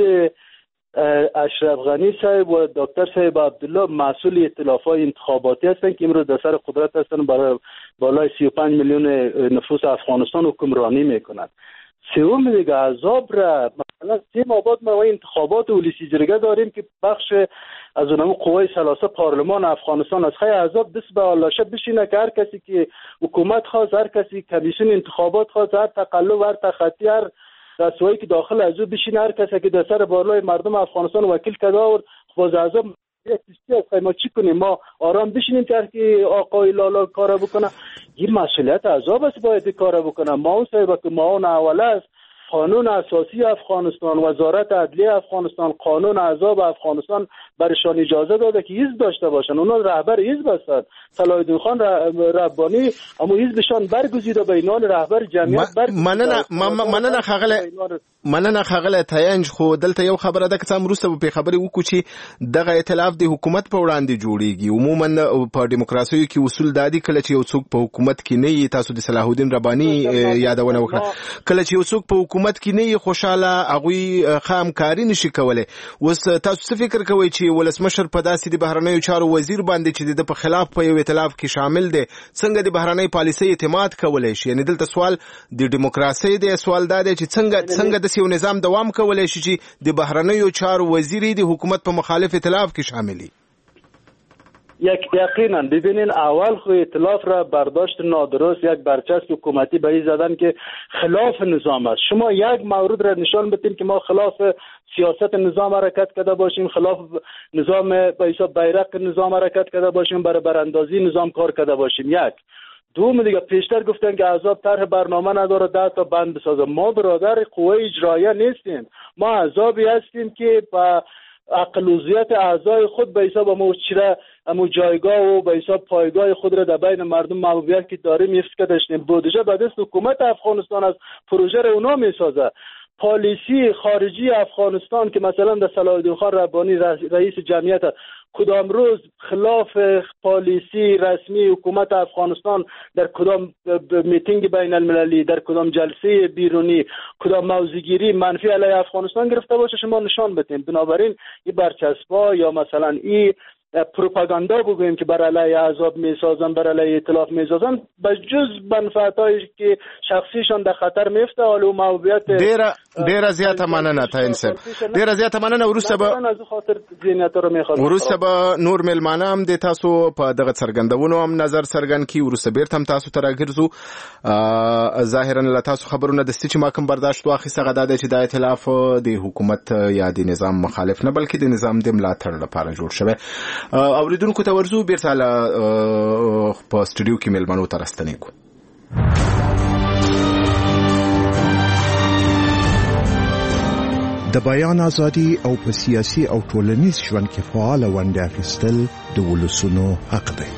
اشرف غنی صاحب و دکتر صاحب عبدالله مسئول ائتلاف‌های انتخاباتی هستند که امروز در سر قدرت هستند، برای بالای سی و پنج میلیون نفوس افغانستان حکمرانی میکنند. سوم دیگه احزاب را مثلا سیم آباد ما انتخابات ولیسی جرگه داریم که بخش از اونم قوای ثلاثه پارلمان افغانستان از خیلی احزاب دست به آلاشه بشینه که هر کسی که حکومت خواست، هر کسی کمیسیون انتخابات خواست، هر تقلب، هر تخطی، هر رسوایی که داخل از او بشینه، هر کسی که در سر بالای مردم افغانستان وکیل کده و باز احزاب یک چیزی ما چی کنیم؟ ما آرام بشینیم که آقای لالا کارا بکنه؟ این مسئولیت احزاب است باید کارا بکنه. ما اون صاحب که معاون اول است، قانون اساسی افغانستان، وزارت عدلیه افغانستان، قانون احزاب افغانستان برشان اجازه داده که حزب داشته باشن. اونا رهبر حزب هستند. صلاح الدین خان ربانی اما حزبشان برگزیده به عنوان رهبر جمعیت برگزیده. مننه مننه خغله مننه خغله تاینج خو دلته یو خبره ده که امروز په خبري وکړو چې دغه ائتلاف د حکومت په وړاندې جوړیږي. عموما په دیموکراسي کې اصول دادي کله چې یو څوک په حکومت کې نه تاسو د صلاح الدین ربانی یادونه وکړه، کله چې یو څوک په حکومت کې نه خوشاله هغه خامکاری نشي کولای. وس تاسو څه فکر کوئ چې ولسمشر په داسې د بهرنیو چارو وزیر باندې چې د په خلاف په یو ائتلاف کې شامل دي څنګه د بهرنۍ پالیسۍ اعتماد کولای شي؟ یعنی دلته سوال د دیموکراسي د سوال دا دی چې څنګه څنګه د یو نظام دوام کولای شي چې د بهرنیو چارو وزیر د حکومت په مخالف ائتلاف کې شاملي؟ یک یقینا ببینین اول خو ائتلاف را برداشت نادرست یک برچسب حکومتی به این زدن که خلاف نظام است. شما یک مورد را نشان بدین که ما خلاف سیاست نظام حرکت کرده باشیم، خلاف نظام به حساب بیرق نظام حرکت کرده باشیم، برای براندازی نظام کار کرده باشیم. یک دوم دیگه پیشتر گفتن که احزاب طرح برنامه نداره ده تا بند بسازه. ما برادر قوه اجراییه نیستیم، ما احزابی هستیم که با اقلیت اعضای خود به حساب امو چیره امو جایگاه و به حساب پایگاه خود را در بین مردم محبوبیت که داریم حفظ کرده داشتیم. بودجه به دست حکومت افغانستان از پروژه را اونا میسازه. پالیسی خارجی افغانستان که مثلا در صلاح الدین خان ربانی رئیس جمعیت کدام روز خلاف پالیسی رسمی حکومت افغانستان در کدام میتینگ بین المللی، در کدام جلسه بیرونی، کدام موضوعگیری منفی علیه افغانستان گرفته باشه شما نشان بدین. بنابراین این برچسب‌ها یا مثلا این پروپاگاندا بگوییم که بر علیه احزاب میسازن، بر علیه ائتلاف میسازن، به جز منفعتایی که شخصیشان در خطر میفته حالا محبوبیت ډیره ډیره زیاته مننه تاینسب ډیره زیاته مننه. ورسته به از خاطر ذهنیت رو میخوام ورسته به نور ملمانه هم د تاسو په دغه څرګندونو هم نظر څرګند کی. ورسته بیرته هم تاسو ته راګرځو. ظاهرا له تاسو خبرونه د ستې چې ما کوم برداشت واخیسته غدا د چې د ائتلاف د حکومت یا د نظام مخالف نه بلکې د نظام د ملاتړ لپاره جوړ شوی. اوریدونکو ته ورزو بیرته له په سټوډیو کې ملمنو ته راستنې کو. د بیان ازادي او په سیاسي او ټولنیز ژوند کې فعال ونډه اخیستل د ولسونو حق دی.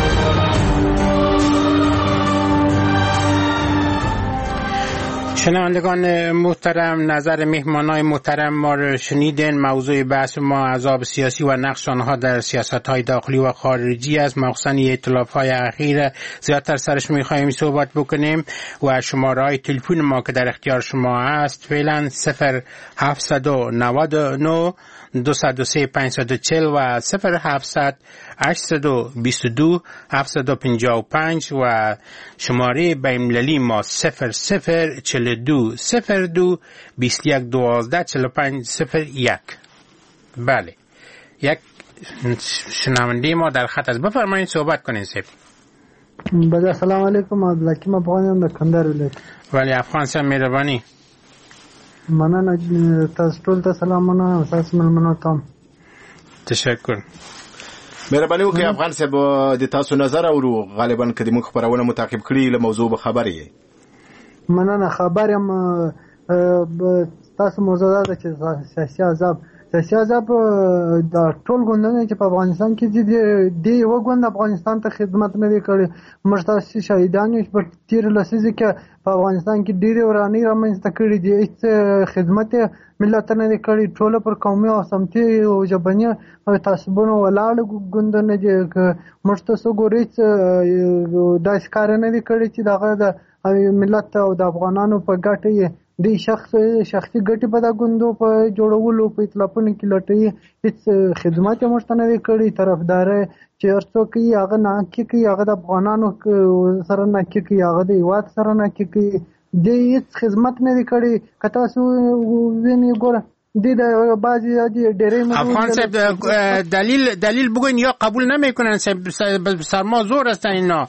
شنوندگان محترم، نظر مهمانای محترم ما رو شنیدین. موضوع بحث ما عذاب سیاسی و نقش آنها در سیاست‌های داخلی و خارجی است. مخصوصاً ائتلاف‌های اخیر زیادتر سرش می‌خوایم صحبت بکنیم و شماره‌های تلفن ما که در اختیار شما است فعلا صفر هفت نه نه دو صفر سه پنج چهار صفر و صفر هفتصد هشتصد و بیست و دو هفتصد و پنجاه و پنج و شماره بین‌المللی ما صفر صفر چهل و دو صفر دو بیست و یک دوازده چهل و پنج صفر یک. بله، یک شنونده ما در خط است. بفرمایید صحبت کنین سیف. بله، سلام علیکم. عبدالحکیم افغانیم در کندهار ولایت. ولی افغان صاحب مهربانی. مننه تاسو ټول ته سلامونه. تاسو ملمنو ته تشکر. مهرباني وکړئ افغان صاحب د تاسو نظر اورو. غالبا کدي موږ خبرونه متعقب کړی له موضوع به خبرې یې. مننه. خبر یم تاسو موضوع ده چې سیاسي احزاب سیاسي عذاب د ټول ګوندونه چې په افغانستان کې دي د یو ګوند افغانستان ته خدمت نه دی کړی. موږ تاسو شهیدان یو په تیر لسیزه کې په افغانستان کې ډېرې ورانۍ رامنځته کړي دي، هیڅ خدمت ملت نه دی کړی. ټول پر قومي او سمتي او ژبني تعصبونو ولاړ ګوندونه دي. موږ تاسو ګورئ داسې کار نه دی کړی چې دغه د ملت او د افغانانو په ګټه د شخص شخصي ګټې په دا ګوندو په جوړولو په اطلافونو کې لټوي. هیڅ خدمات یې موږ ته نه دی کړی. طرفداري چې هر څوک کوي هغه ناکي کوي، هغه د افغانانو سره ناکي کوي، هغه د هېواد سره ناکي کوي. د هیڅ خدمت نه دی کړی. که تاسو وینئ ګوره دی د بعضی ډیری افغان صاحب دلیل دلیل بگوین یا قبول نمیکنن سرما زور هستن اینا.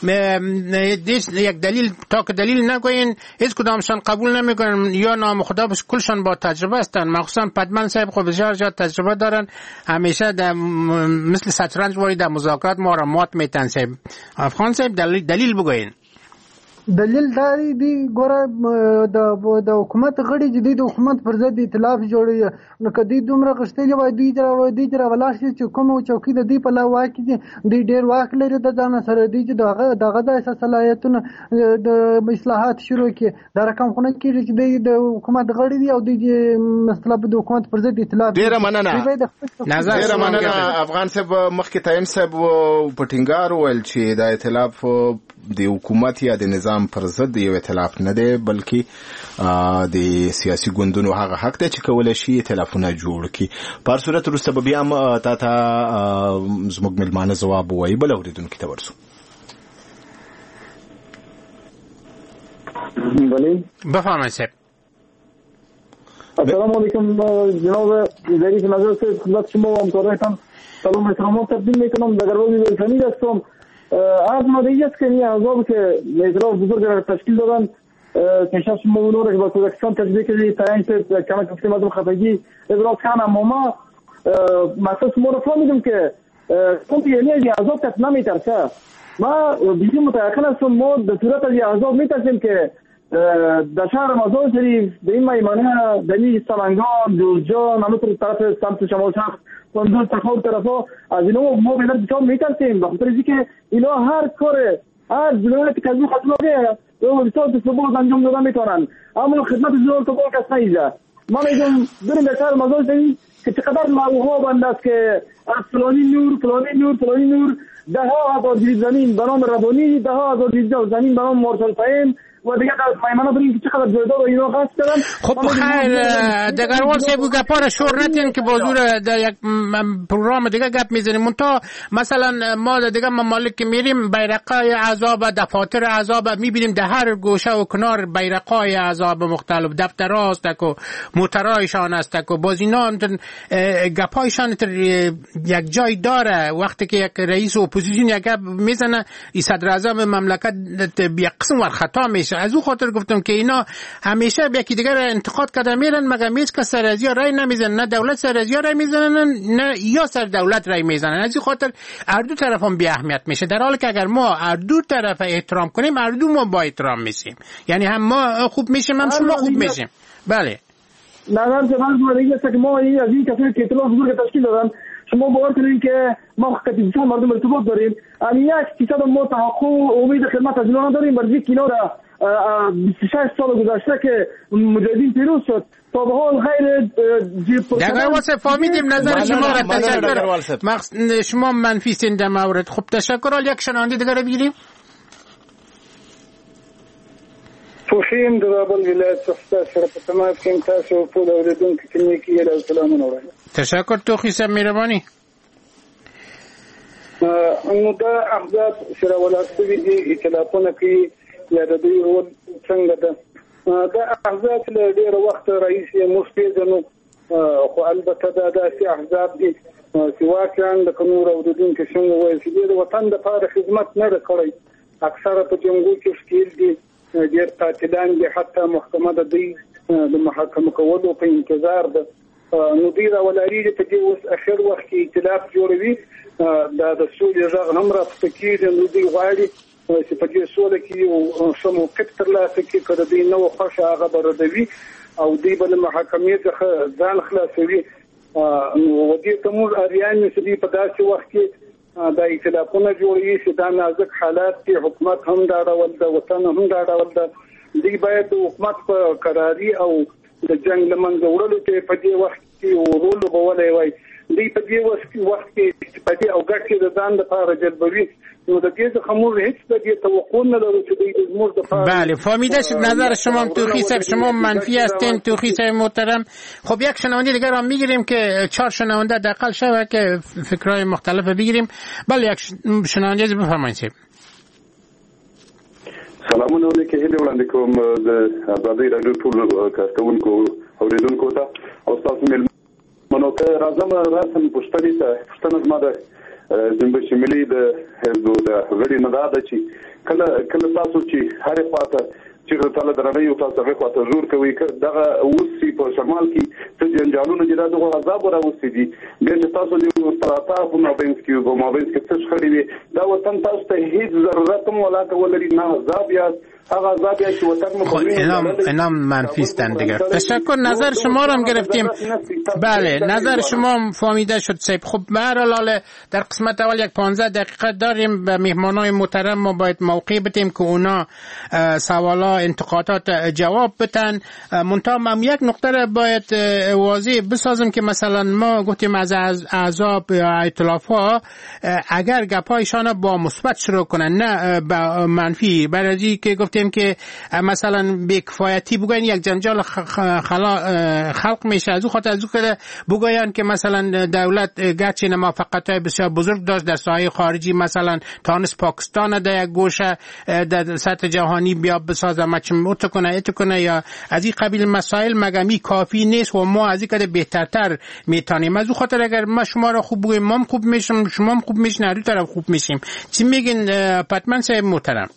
یک دلیل تا که دلیل نگوین هیچ کدامشان قبول نمیکنن یا نام خدا بس کلشان با تجربه هستن. مخصوصا پدمن صاحب خب بسیار زیاد تجربه دارن، همیشه در مثل شطرنج واری در مذاکرات ما را مات میتن. صاحب افغان صاحب دلیل دلیل بگوین. دلیل دا دی ګوره د د حکومت غړي چې د حکومت پر ضد ائتلاف جوړوي، نو که دوی دومره غښتلي وای دوی دوی را ولاړ شي چې کومه چوکۍ د دوی په لا واک دي، دوی ډېر واک لري د ځان سره، دوی چې دغه دغه داسې صلاحیتونه د اصلاحات شروع کړي. دا رقم خو نه کېږي چې دوی د حکومت غړي دي او دوی مطلب د حکومت پر ضد ائتلاف. ډېره مننه ډېره مننه افغان صاحب. مخکې تعین صاحب په ټینګار وویل چې دا ائتلاف د حکومت یا د نظام پر ضد یو ائتلاف نه دی، بلکې د سیاسي ګوندونو هغه حق دی چې کولی شي ائتلافونه جوړ کړي. په هر صورت وروسته به بیا هم تا ته زموږ مېلمانه ځواب ووایي. بل اورېدونکي ته ورسو. بفرمایئ صاحب. السلام علیکم جناب اداری نظر سے خدمت شما و همکارانتان سلام و احترامات تقدیم میکنم. دگربازی ولفنی هستم. از مدیریت که این احزاب که اعتراف بزرگ را تشکیل دادن کنشاف شما اونو را که با کودکستان تجزیه کردی تعیین شد کمک گفتیم از خطگی ابراز کنم. اما ما مقصد شما را فهمیدم که کم یعنی از احزاب کس نمیترسه. ما بیشی متعقل هستم ما در صورت از احزاب میترسیم که در شهر مزار شریف به این میمانه دنی سمنگان جورجان همونطور طرف سمت شمال شرق پندوز تخور طرفا از اینا ما به نفس بسیار میترسیم، بخاطر اینکه که اینا هر کار هر جنایت که از اون خطمه رو بسیار تصبات انجام دادن میتونن، اما خدمت زور تو با کس نیزه. ما میگم بریم در شهر مزار شریف که چقدر معوها بند است که از فلانی نور فلانی نور فلانی نور ده ها هزار جرید زمین به نام ربانی، ده ها هزار جرید زمین به نام مارشال فهیم و دیگه پیمانه بریم که چقدر جایدار و اینا قصد کردن. خب خیر دگروال صاحب گپار شور نتین که بازور در یک پروگرام دیگه گپ میزنیم. منتها مثلا ما در دیگه ممالک که میریم بیرقای عذاب دفاتر عذاب میبینیم در هر گوشه و کنار بیرقای عذاب مختلف دفتر هاست و موترایشان است و باز اینا گپایشان یک جای داره. وقتی که یک رئیس اپوزیسیون یک گپ میزنه ای صدر اعظم مملکت یک قسم ور خطا میشه. از اون خاطر گفتم که اینا همیشه یکی دیگر انتقاد کرده میرن مگر هیچ کس سر ازیا رای نمیزنن، نه دولت سر ازیا رای میزنن نه یا سر دولت رای میزنن. از این خاطر هر دو طرف هم بی اهمیت میشه، در حالی که اگر ما هر دو طرف احترام کنیم هر دو ما با احترام میشیم، یعنی هم ما خوب میشیم هم شما خوب میشیم. بله نظر که من دیگه است که ما این از این کسایی که اطلاع بزرگ تشکیل دادن شما باور کنید که ما کتیبشان مردم ارتباط داریم، اما یک فیصد ما توقع و امید خدمت از اینا نداریم. برای که اینا را بیست و شش سال گذشته که مجاهدین پیروز شد تا به حال غیر جیب دگروال صاحب فهمیدیم نظر شما را. تشکر. شما منفی سین در مورد. خب تشکر. یک شنونده دیگر را بگیریم. توشیم در بل ولایت سخته شرف تمام کم تاسو پول اوریدون که نیکی یلا سلامون اورای. تشکر توخی صاحب مهربانی. نو دا احزاب سره ولاسوي دي ائتلافونه کې یا د دوی رول څنګه ده. دا احزاب له ډېر وخت رئیس مفتیزنو خو البته دا داسې احزاب دي چې واقعا د نور اوریدونکو څنګه وایي چې د وطن لپاره خدمت نه کوي. اکثره په جنګو کې ښکیل دي، ډېر قاتلان دي، حتی محکمه د دوی د محاکمه کولو په انتظار ده. نو دوی راولاړېږي په دې اوس اخر وخت کې ائتلاف جوړوي. دا د سولې غږ هم راپورته کېږي. نو دوی غواړي چې په دې سوله کې یو ښه موقف ترلاسه کړي. که د دوی نه وه خوښه هغه به ردوي او دوی به له محاکمې څخه ځان خلاصوي نو دې کوم اریان چې په داسې وخت کې د ائتلافونه جوړوي چې دا نازک حالات کې حکومت هم دا ډول د وطن هم دا ډول د دې باید حکومت په قراري او د جنگ لمنځه وړلو کې په دې وخت کې ورول بولای وای دې په دې وخت کې په دې او ګټ کې د ځان لپاره جلبوي نو د دې څخه موږ هیڅ د دې توقع نه لرو چې دې زموږ د لپاره بله فهمیده شد. نظر شما توخی صاحب شما منفی هستین. توخی صاحب محترم خب یک شنونده دیگر هم میگیریم که چهار شنونده دقل شوه که فکرهای مختلف بگیریم. بله یک شنونده بفرمایید. سلامونه علیکم هیله وړاندې کوم د آزادۍ راډیو ټول کارکونکو اوریدونکو ته او تاسو مېلمنو ته راځم راسم پوښتنې ته پوښتنه زما د جنبش ملي د حزب د غړي نه ده چې کله کله تاسو چې هر خواته چې تعالی درنه یو تاسو هغه خواته زور کوي دغه اوسې په شمال کې چې جنجالونه چې دغه عذاب راوستي دي به تاسو د استراتا په مابینس کې په مابینس کې څه خړې وي دا وطن تاسو ته هیڅ ضرورت هم ولا کولري نه عذاب یا هغه عذاب یا چې وطن مخ اینام اینام منفی است دیگه. تشکر. نظر شما رو هم گرفتیم. بله نظر شما فهمیده شد صاحب. خب به هر حال در قسمت اول یک پانزده دقیقه داریم. به مهمانای محترم ما باید موقع بدیم که اونا سوالا انتقادات جواب بدن. منتها هم یک نقطه را باید واضح بسازم که مثلا ما گفتیم از احزاب ائتلاف ها اگر گپایشان با مثبت شروع کنن نه با منفی، برای که گفتیم که مثلا بی‌کفایتی بگوین یک جنجال خلق میشه از او خاطر از او که بگوین که مثلا دولت گرچه موفقیت‌های بسیار بزرگ داشت در ساحه خارجی، مثلا تانست پاکستان در یک گوشه در سطح جهانی بیا بسازه مچم اوت کنه ایت کنه یا از این قبیل مسائل مگمی کافی نیست و ما از این کده بهترتر میتونیم. از او خاطر اگر ما شما را خوب بگویم ما خوب میشیم شما هم خوب میشین هر دو طرف خوب میشیم. چی میگین پتمن صاحب محترم؟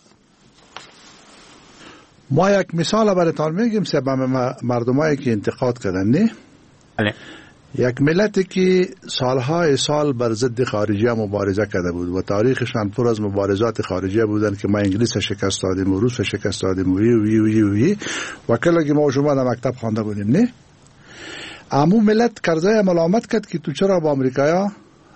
ما یک مثال براتون میگیم سبب مردمایی که انتقاد کردن نه بله. یک ملتی که سالهای سال بر ضد خارجیه مبارزه کرده بود و تاریخشان پر از مبارزات خارجیه بودن که ما انگلیس شکست دادیم و روس شکست دادیم و وی وی وی وی و کلا که ما شما در مکتب خوانده بودیم نه امو ملت کرزای ملامت کرد که تو چرا با امریکایا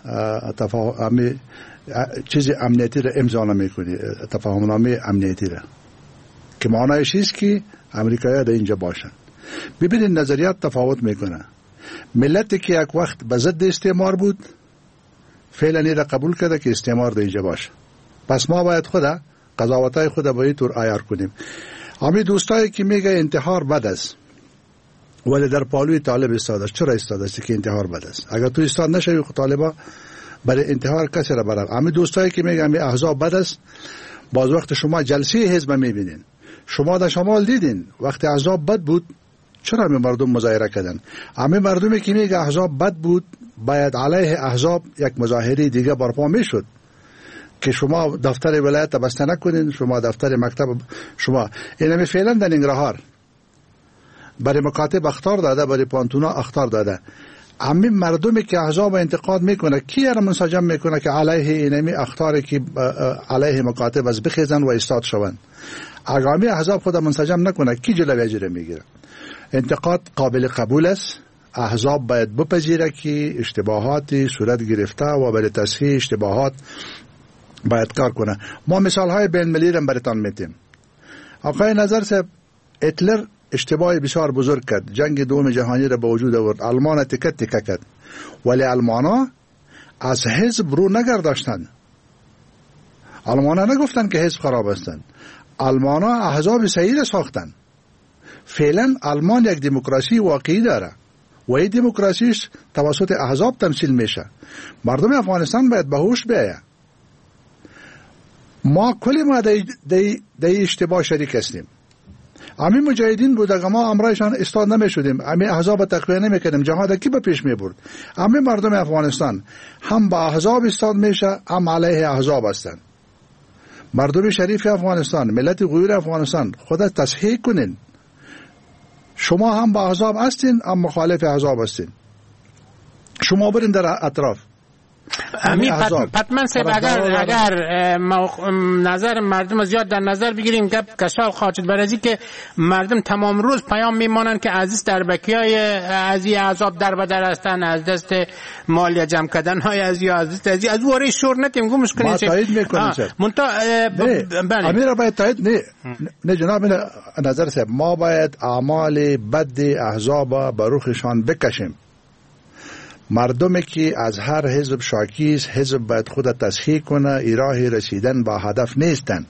تفاهم چیزی امنیتی را امضا نمیکنی، تفاهم نامه امنیتی را که معنایش است که امریکایا در اینجا باشن. ببینید نظریات تفاوت میکنه. ملتی که یک وقت به ضد استعمار بود فعلا این را قبول کرده که استعمار در اینجا باشه. پس ما باید خدا قضاوتای خدا با این طور عیار کنیم. امی دوستایی که میگه انتحار بد است ولی در پالوی طالب استاده، چرا استاده است که انتحار بد است؟ اگر تو استاد نشوی خود طالبا برای انتحار کسی را برام. امی دوستایی که میگه امی احزاب بد است، باز وقت شما جلسه حزب میبینین، شما در شمال دیدین وقتی احزاب بد بود چرا می مردم مظاهره کردن؟ امی مردمی که میگه احزاب بد بود باید علیه احزاب یک مظاهره دیگه برپا میشد که شما دفتر ولایت بسته نکنین، شما دفتر مکتب شما اینمی فعلا در ننگرهار برای مکاتب اخطار داده، برای پانتونا اخطار داده. امی مردمی که احزاب انتقاد میکنه کی را منسجم میکنه که علیه اینمی اخطاری که علیه مکاتب از بخیزن و استاد شوند؟ اگامی احزاب خود منسجم نکنه کی جلوی اجره میگیره؟ انتقاد قابل قبول است. احزاب باید بپذیره که اشتباهاتی صورت گرفته و برای تصحیح اشتباهات باید کار کنه. ما مثال های بین المللی را براتون میتیم. آقای نظر صاحب هیتلر اشتباه بسیار بزرگ کرد، جنگ دوم جهانی را به وجود آورد، آلمان تکه تکه کرد، ولی آلمانا از حزب رو نگرداشتند. آلمانا نگفتند که حزب خراب هستند، آلمانا احزاب صحیح ساختند. فعلا آلمان یک دموکراسی واقعی داره و این دموکراسیش توسط احزاب تمثیل میشه. مردم افغانستان باید به هوش بیاید. ما کلی ما در اشتباه شریک هستیم. امی مجاهدین بود اگر ما امرایشان استاد نمی شدیم، امی احزاب تقویه نمی کردیم، جهاد کی به پیش می برد؟ امی مردم افغانستان هم با احزاب استاد میشه هم علیه احزاب هستند. مردم شریف افغانستان، ملت غیور افغانستان خود تصحیح کنین. شما هم با احزاب هستین هم مخالف احزاب هستین. شما برین در اطراف امی پتمن صاحب اگر اگر نظر مردم زیاد در نظر بگیریم که کشال خواجد برازی که مردم تمام روز پیام میمانند که عزیز دربکیای از این عذاب در بدر هستن، از دست مالیه جمع کردن های از یا از دست از از واره شور نتیم گو مشکلی ما تایید میکنیم منتا بله امیر باید تایید نه نه جناب نظر صاحب ما باید اعمال بد احزاب بروخشان بکشیم. مردمی که از هر حزب شاکیست، حزب باید خود تصحیح کنه، ایراه رسیدن با هدف نیستن.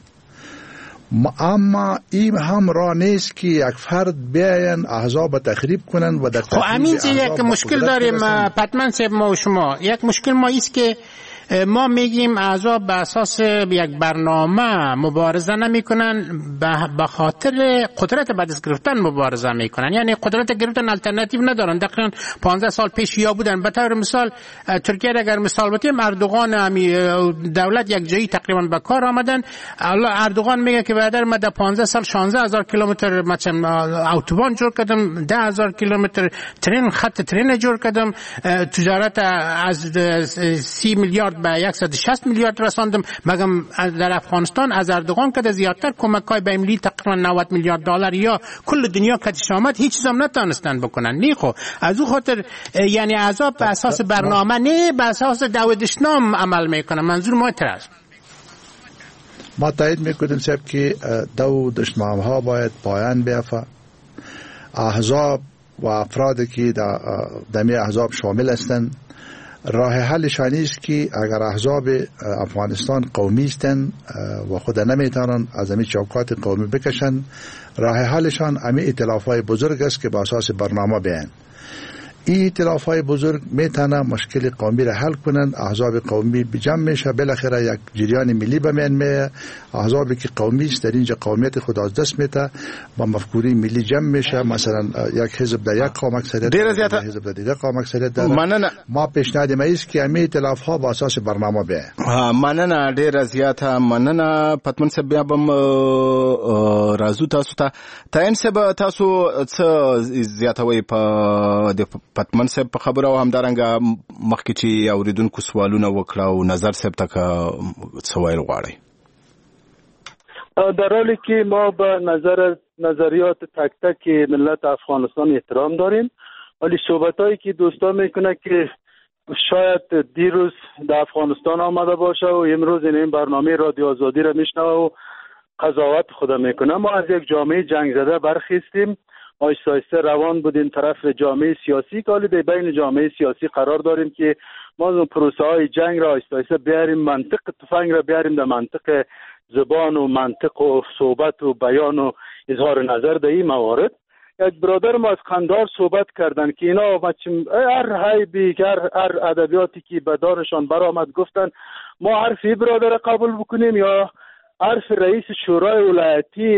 اما این هم را نیست که یک فرد بیاین احزاب تخریب کنن و در خب امین یک مشکل داریم پتمن صاحب ما و شما. یک مشکل ما ایست که ما میگیم احزاب به اساس یک برنامه مبارزه نمیکنن، به خاطر قدرت به دست گرفتن مبارزه میکنن، یعنی قدرت گرفتن الटरनेटिव ندارن. دقیقاً پانزده سال پیش یا بودن. به طور مثال ترکیه اگر مثال بگیم اردوغان امی دولت یک جایی تقریبا به کار آمدن. الله اردوغان میگه که بعد ما در پانزده سال شانزده هزار کیلومتر مثلا اتوبان جور کردم، ده هزار کیلومتر ترین خط ترین جور کردم، تجارت از سی میلیارد به صد و شصت میلیارد رساندم. مگم در افغانستان از اردوغان که زیادتر کمک‌های به ملی تقریبا نود میلیارد دلار یا کل دنیا کتش آمد هیچ چیزام نتونستن بکنن. نه خب از او خاطر یعنی عذاب به اساس برنامه نه به اساس داودشنام عمل میکنه. منظور ما تراست ما تایید میکنیم صاحب که داودشنام ها باید پایان بیافته. احزاب و افرادی که در می احزاب شامل هستند راه حلشان است که اگر احزاب افغانستان قومی هستند و خود نمیتونن از امی چوکات قومی بکشن، راه حلشان امی ائتلاف‌های بزرگ است که با اساس برنامه بیان. این ائتلاف‌های بزرگ میتونه مشکل قومی را حل کنند. احزاب قومی بجمع میشه، بالاخره یک جریان ملی به میان میاد. احزابی که قومی است در اینجا قومیت خود از دست میده، با مفکوری ملی جمع میشه. مثلا یک حزب در یک قوم اکثریت داره، حزب در دیگه قوم اکثریت داره. ما پیشنهاد ما است که همه ائتلاف‌ها با اساس برنامه بیان. مننه ډیر زیاته مننه پتمن صاحب. بیا بم رازو تاسو ته تاین صاحب تاسو څه زیاتوي په پتمن صاحب په خبره او همدارنګه مخکې چې اوریدونکو سوالونه وکړه او نظر صاحب ته څه ویل غواړئ؟ در حالی که ما به نظر نظریات تک تک ملت افغانستان احترام داریم، ولی صحبتایی که دوستان میکنه که شاید دیروز در افغانستان آمده باشه و امروز این برنامه رادیو آزادی را میشنوه و قضاوت خود میکنه. ما از یک جامعه جنگ زده برخیستیم، آیسته آیسته روان بودیم طرف جامعه سیاسی که حالی بین جامعه سیاسی قرار داریم که ما پروسه های جنگ را آیسته آیسته بیاریم، منطق تفنگ را بیاریم در منطق زبان و منطق و صحبت و بیان و اظهار نظر در این موارد. یک برادر ما از قندهار صحبت کردن که اینا هر حیبی هر هر ادبیاتی که به دارشان برآمد گفتن ما حرفی برادر قبول بکنیم یا حرف رئیس شورای ولایتی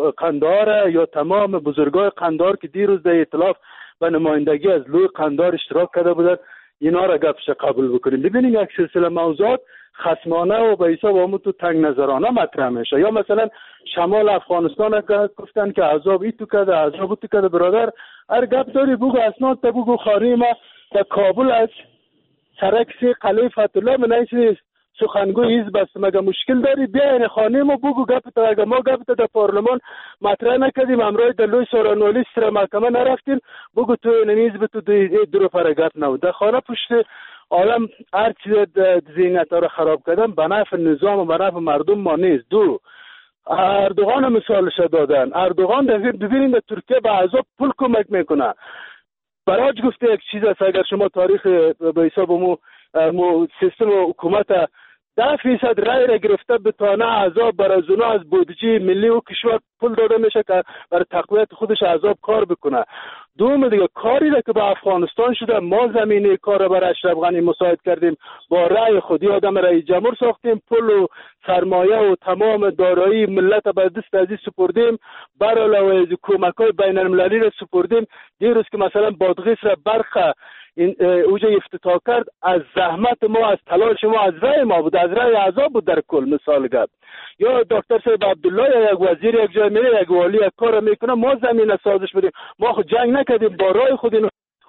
قندهار یا تمام بزرگای قندهار که دیروز در ائتلاف و نمایندگی از لوی قندهار اشتراک کرده بودن اینا را گپش قبول بکنیم. ببینیم یک سلسله موضوعات خصمانه و به حساب آمون تو تنگ نظرانه مطرح میشه. یا مثلا شمال افغانستان گفتن که عذاب ای تو کده عذاب تو کده. برادر هر گپ داری بگو اسناد تا بگو. خاری ما در کابل از سرکسی قلعه فتح منیسی سخنگوی حزب است. مگه مشکل داری بیا این خانه ما بگو گپ تا. اگه ما گپ تا در پارلمان مطرح نکردیم امروز در لوی سورانوالی سر محکمه نرفتیم بگو تو این حزب تو درو پر گپ نو در خانه پشت عالم هر چیز ذهنیت را خراب کردن به نفع نظام و به نفع مردم ما نیست. دو اردوغان مثالش دادن. اردوغان ببینید در ترکیه به عذاب پول کمک میکنه. براج گفته یک چیز است اگر شما تاریخ به حساب مو مو سیستم حکومت ده فیصد رای را گرفته بتانه عذاب برای زنا از بودجه ملی و کشور پول داده میشه که برای تقویت خودش عذاب کار بکنه. دوم دیگه کاری را که به افغانستان شده ما زمینه کار را برای اشرف غنی مساعد کردیم، با رای خودی آدم رای جمهور ساختیم، پول و سرمایه و تمام دارایی ملت به دست عزیز سپردیم، برای علاوه کمک‌های بین‌المللی را سپردیم. دیروز که مثلا بادغیس را برخه این اوجه افتتاح کرد از زحمت ما، از تلاش ما، از رای ما بود، از رای عذاب بود در کل. مثال گپ یا دکتر صاحب عبدالله یا یک وزیر یک جای میره یک والی یک کار میکنه ما زمین سازش بدیم. ما خود جنگ نکردیم، با رای خود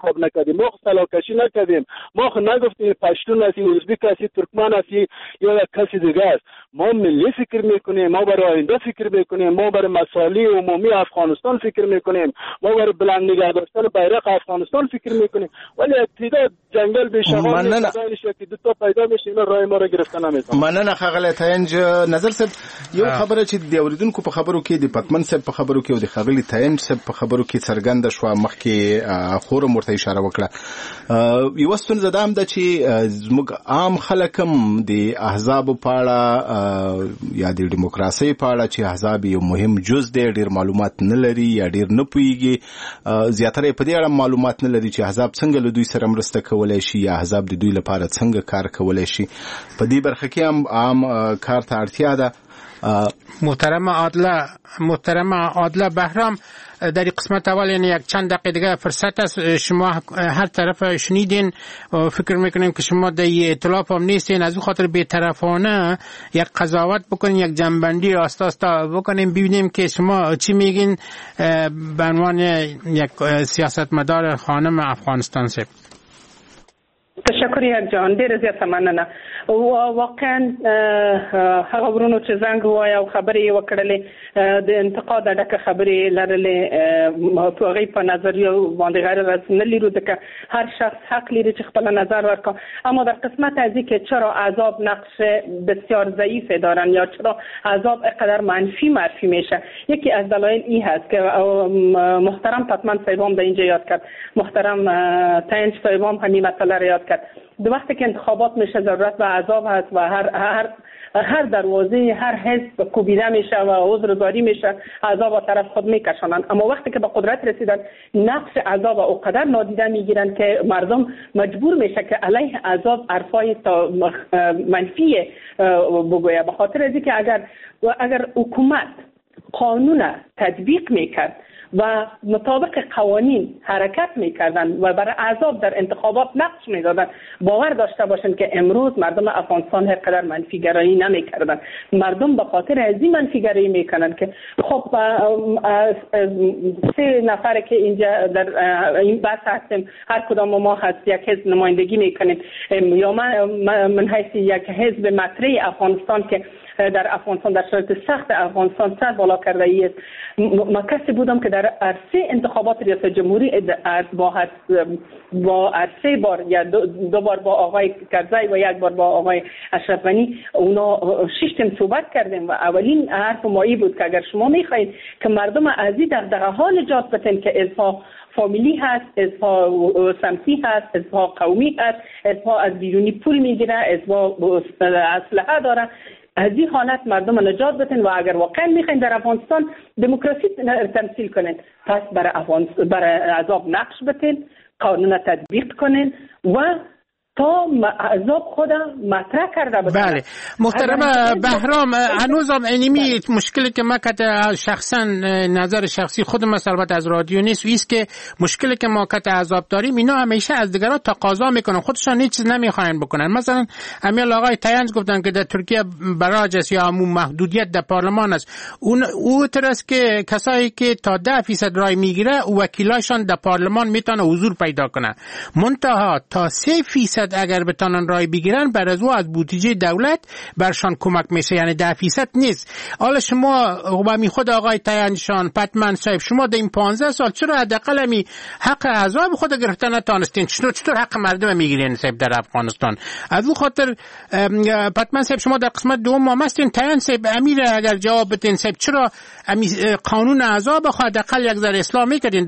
انتخاب نکردیم، ما سلاکشی نکردیم، ما خود نگفتیم پشتون هستی، ازبک هستی، ترکمن هستی یا کسی دیگه است. ما ملی فکر میکنیم، ما برای آینده فکر میکنیم، ما برای مسائل عمومی افغانستان فکر میکنیم، ما برای بلند نگه داشتن بیرق افغانستان فکر میکنیم. ولی تعداد جنگل به شغال میشه که دو تا پیدا بشه اینا راه ما را گرفتن نمیتونه. مننه خغل تاینج نظر صاحب یو خبره چې د اوریدونکو په خبرو کې د پتمن صاحب په خبرو کې او د خغل تاینج صاحب په خبرو کې څرګنده شو مخکې خورم ورته اشاره وکړه. یو ستونزه ده هم ده چې زموږ عام خلک هم د احزاب په اړه یا د دیموکراسي په اړه چې احزاب یو مهم جز دی ډیر معلومات نه لري یا ډیر نه پوهیږي. زیاتره په دې اړه معلومات نه لري چې احزاب څنګه له دوی سره مرسته کولای شي یا احزاب د دوی لپاره څنګه کار کولای شي. په دې برخه کې هم عام کار ته اړتیا ده. محترم عادله محترم عادله بهرام در این قسمت اول یعنی یک چند دقیقه دیگه فرصت است. شما هر طرف شنیدین و فکر میکنیم که شما در این اطلاف هم نیستین، از اون خاطر بی‌طرفانه یک قضاوت بکنین، یک جنبندی راست راستا بکنیم ببینیم که شما چی میگین به عنوان یک سیاستمدار خانم افغانستان. سه تشکر یک جان، ډیر زیاته مننه. واقعا هغه ورونو چې زنګ وای او خبرې وکړلې د انتقاد ډکه خبرې لرلې په هغې په نظریه باندې غیر رسمي لرو ځکه هر شخص حق لري چې خپل نظر ورکړي. اما در قسمت از اینکه چرا احزاب نقش بسیار ضعیف دارن یا چرا احزاب اینقدر منفی معرفی میشه، یکی از دلایل این هست که محترم پتمن صاحب هم در اینجا یاد کرد، محترم تاینج صاحب هم همین مسئله را یاد کرد. دو وقتی که انتخابات میشه ضرورت به احزاب هست و هر هر هر دروازه هر حزب کوبیده میشه و عذرگاری میشه، احزاب با طرف خود میکشانند. اما وقتی که به قدرت رسیدن نقش احزاب اونقدر نادیده میگیرن که مردم مجبور میشه که علیه احزاب حرفای منفی بگوید. به خاطر از اینکه اگر اگر حکومت قانون تطبیق میکرد و مطابق قوانین حرکت میکردن و برای احزاب در انتخابات نقش میدادن، باور داشته باشند که امروز مردم افغانستان هر قدر منفی گرایی نمیکردن. مردم به خاطر از این منفی گرایی میکنن که خب سه نفر که اینجا در این بحث هستیم، هر کدام ما هست یک حزب نمایندگی میکنیم، یا من من حیث یک حزب مطرح افغانستان که در افغانستان در شرایط سخت افغانستان سر بالا کرده است. من کسی بودم که در عرصه انتخابات ریاست جمهوری با با عرصه بار یا دو, دو بار با آقای کرزی و یک بار با آقای اشرف غنی اونا شش صحبت کردیم و اولین حرف ما این بود که اگر شما میخواید که مردم از این دغدغه ها نجات بدین که ازها فامیلی هست، ازها سمتی هست، ازها قومی هست، ازها از بیرونی پول میگیره، ازها اسلحه داره، از این حالت مردم نجات بدین و اگر واقعا میخواین در افغانستان دموکراسی تمثیل کنین، پس برای افغانستان برای احزاب نقش بدین، قانون تطبیق کنین و تا احزاب خود مطرح کرده بودن. بله محترم بهرام، هنوزم اینمی مشکلی که ما کت شخصا نظر شخصی خود ما البته از رادیو نیست و ایست که مشکلی که ما کت احزاب داریم اینا همیشه از دیگران تقاضا میکنن، خودشان هیچ چیز نمیخواین بکنن. مثلا امیل آقای تاینج گفتن که در ترکیه براج است یا همون محدودیت در پارلمان است، اون او ترس که کسایی که تا ده فیصد رای میگیره وکیلاشان در پارلمان میتونه حضور پیدا کنه، منتها تا سه فیصد اگر بتانن رای بگیرن بر از او از بودجه دولت برشان کمک میشه، یعنی ده فیصد نیست. حالا شما و می خود آقای تاینجشان پتمن صاحب شما در این پانزده سال چرا حداقل می حق احزاب خود گرفتن نتونستین؟ چطور چطور حق مردم میگیرین صاحب در افغانستان؟ از اون خاطر پتمن صاحب شما در قسمت دوم ما هستین، تاینج صاحب امیر اگر جواب بدین صاحب چرا قانون احزاب خود حداقل یک ذره اصلاح میکردین؟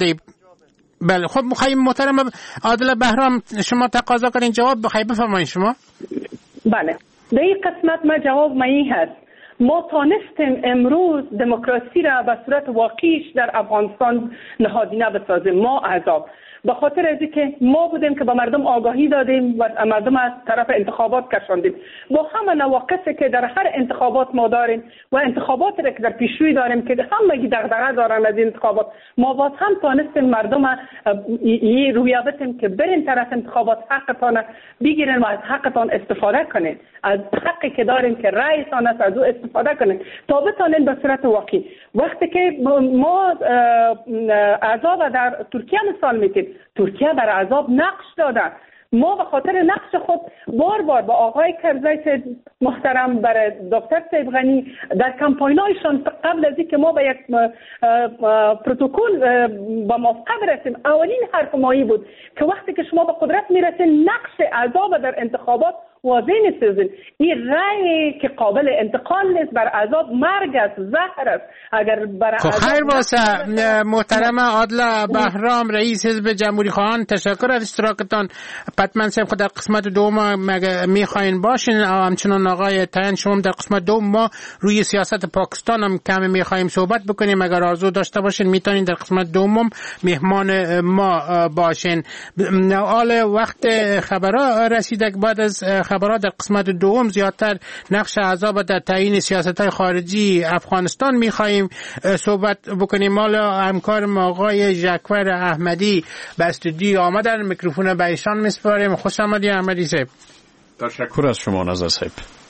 بله خب می‌خوایم محترم عادل بهرام شما تقاضا کنین جواب بخواید بفرمایید شما. بله در این قسمت ما جواب ما این هست، ما تانستیم امروز دموکراسی را به صورت واقعیش در افغانستان نهادینه بسازیم، ما احزاب، به خاطر از اینکه ما بودیم که به مردم آگاهی دادیم و مردم از طرف انتخابات کشاندیم با همه نواقصی که در هر انتخابات ما داریم و انتخاباتی را که در پیشروی داریم که همه دغدغه دارن از این انتخابات، ما باز هم تانستیم مردم این رویه بدیم که برین طرف انتخابات حقتان بگیرین و از حقتان استفاده کنین، از حقی که دارین که رأیتان است از او استفاده کنین تا بتانین به صورت واقعی. وقتی که ما احزاب در ترکیه مثال میتیم، ترکیه بر عذاب نقش داده. ما به خاطر نقش خود بار بار با آقای کرزی محترم برای دکتر سیب غنی در کمپاینایشان قبل از اینکه ما به یک پروتکل با موافقه برسیم، اولین حرف مایی بود که وقتی که شما به قدرت میرسین نقش عذاب در انتخابات واضح نیستین. این رأی که قابل انتقال نیست، بر عذاب مرگ است، زهر است. اگر بر خب خیر واسه محترم عادل بهرام رئیس حزب جمهوری خواهان، تشکر از اشتراکتان. پتمن صاحب خود در قسمت دوم میخواین باشین، همچنان آقای تاین شما در قسمت دوم ما روی سیاست پاکستان هم کمی میخوایم صحبت بکنیم. اگر آرزو داشته باشین میتونین در قسمت دوم مهمان ما باشین. حال وقت خبرها رسیده. بعد از خبرات در قسمت دوم زیادتر نقش عذاب در تعیین سیاست‌های خارجی افغانستان می‌خوایم صحبت بکنیم. مال همکارم آقای ژکور احمدی به استودیو آمدن، میکروفون به ایشان میسپاریم. خوش آمدید احمدی صاحب. تشکر از شما نظر صاحب.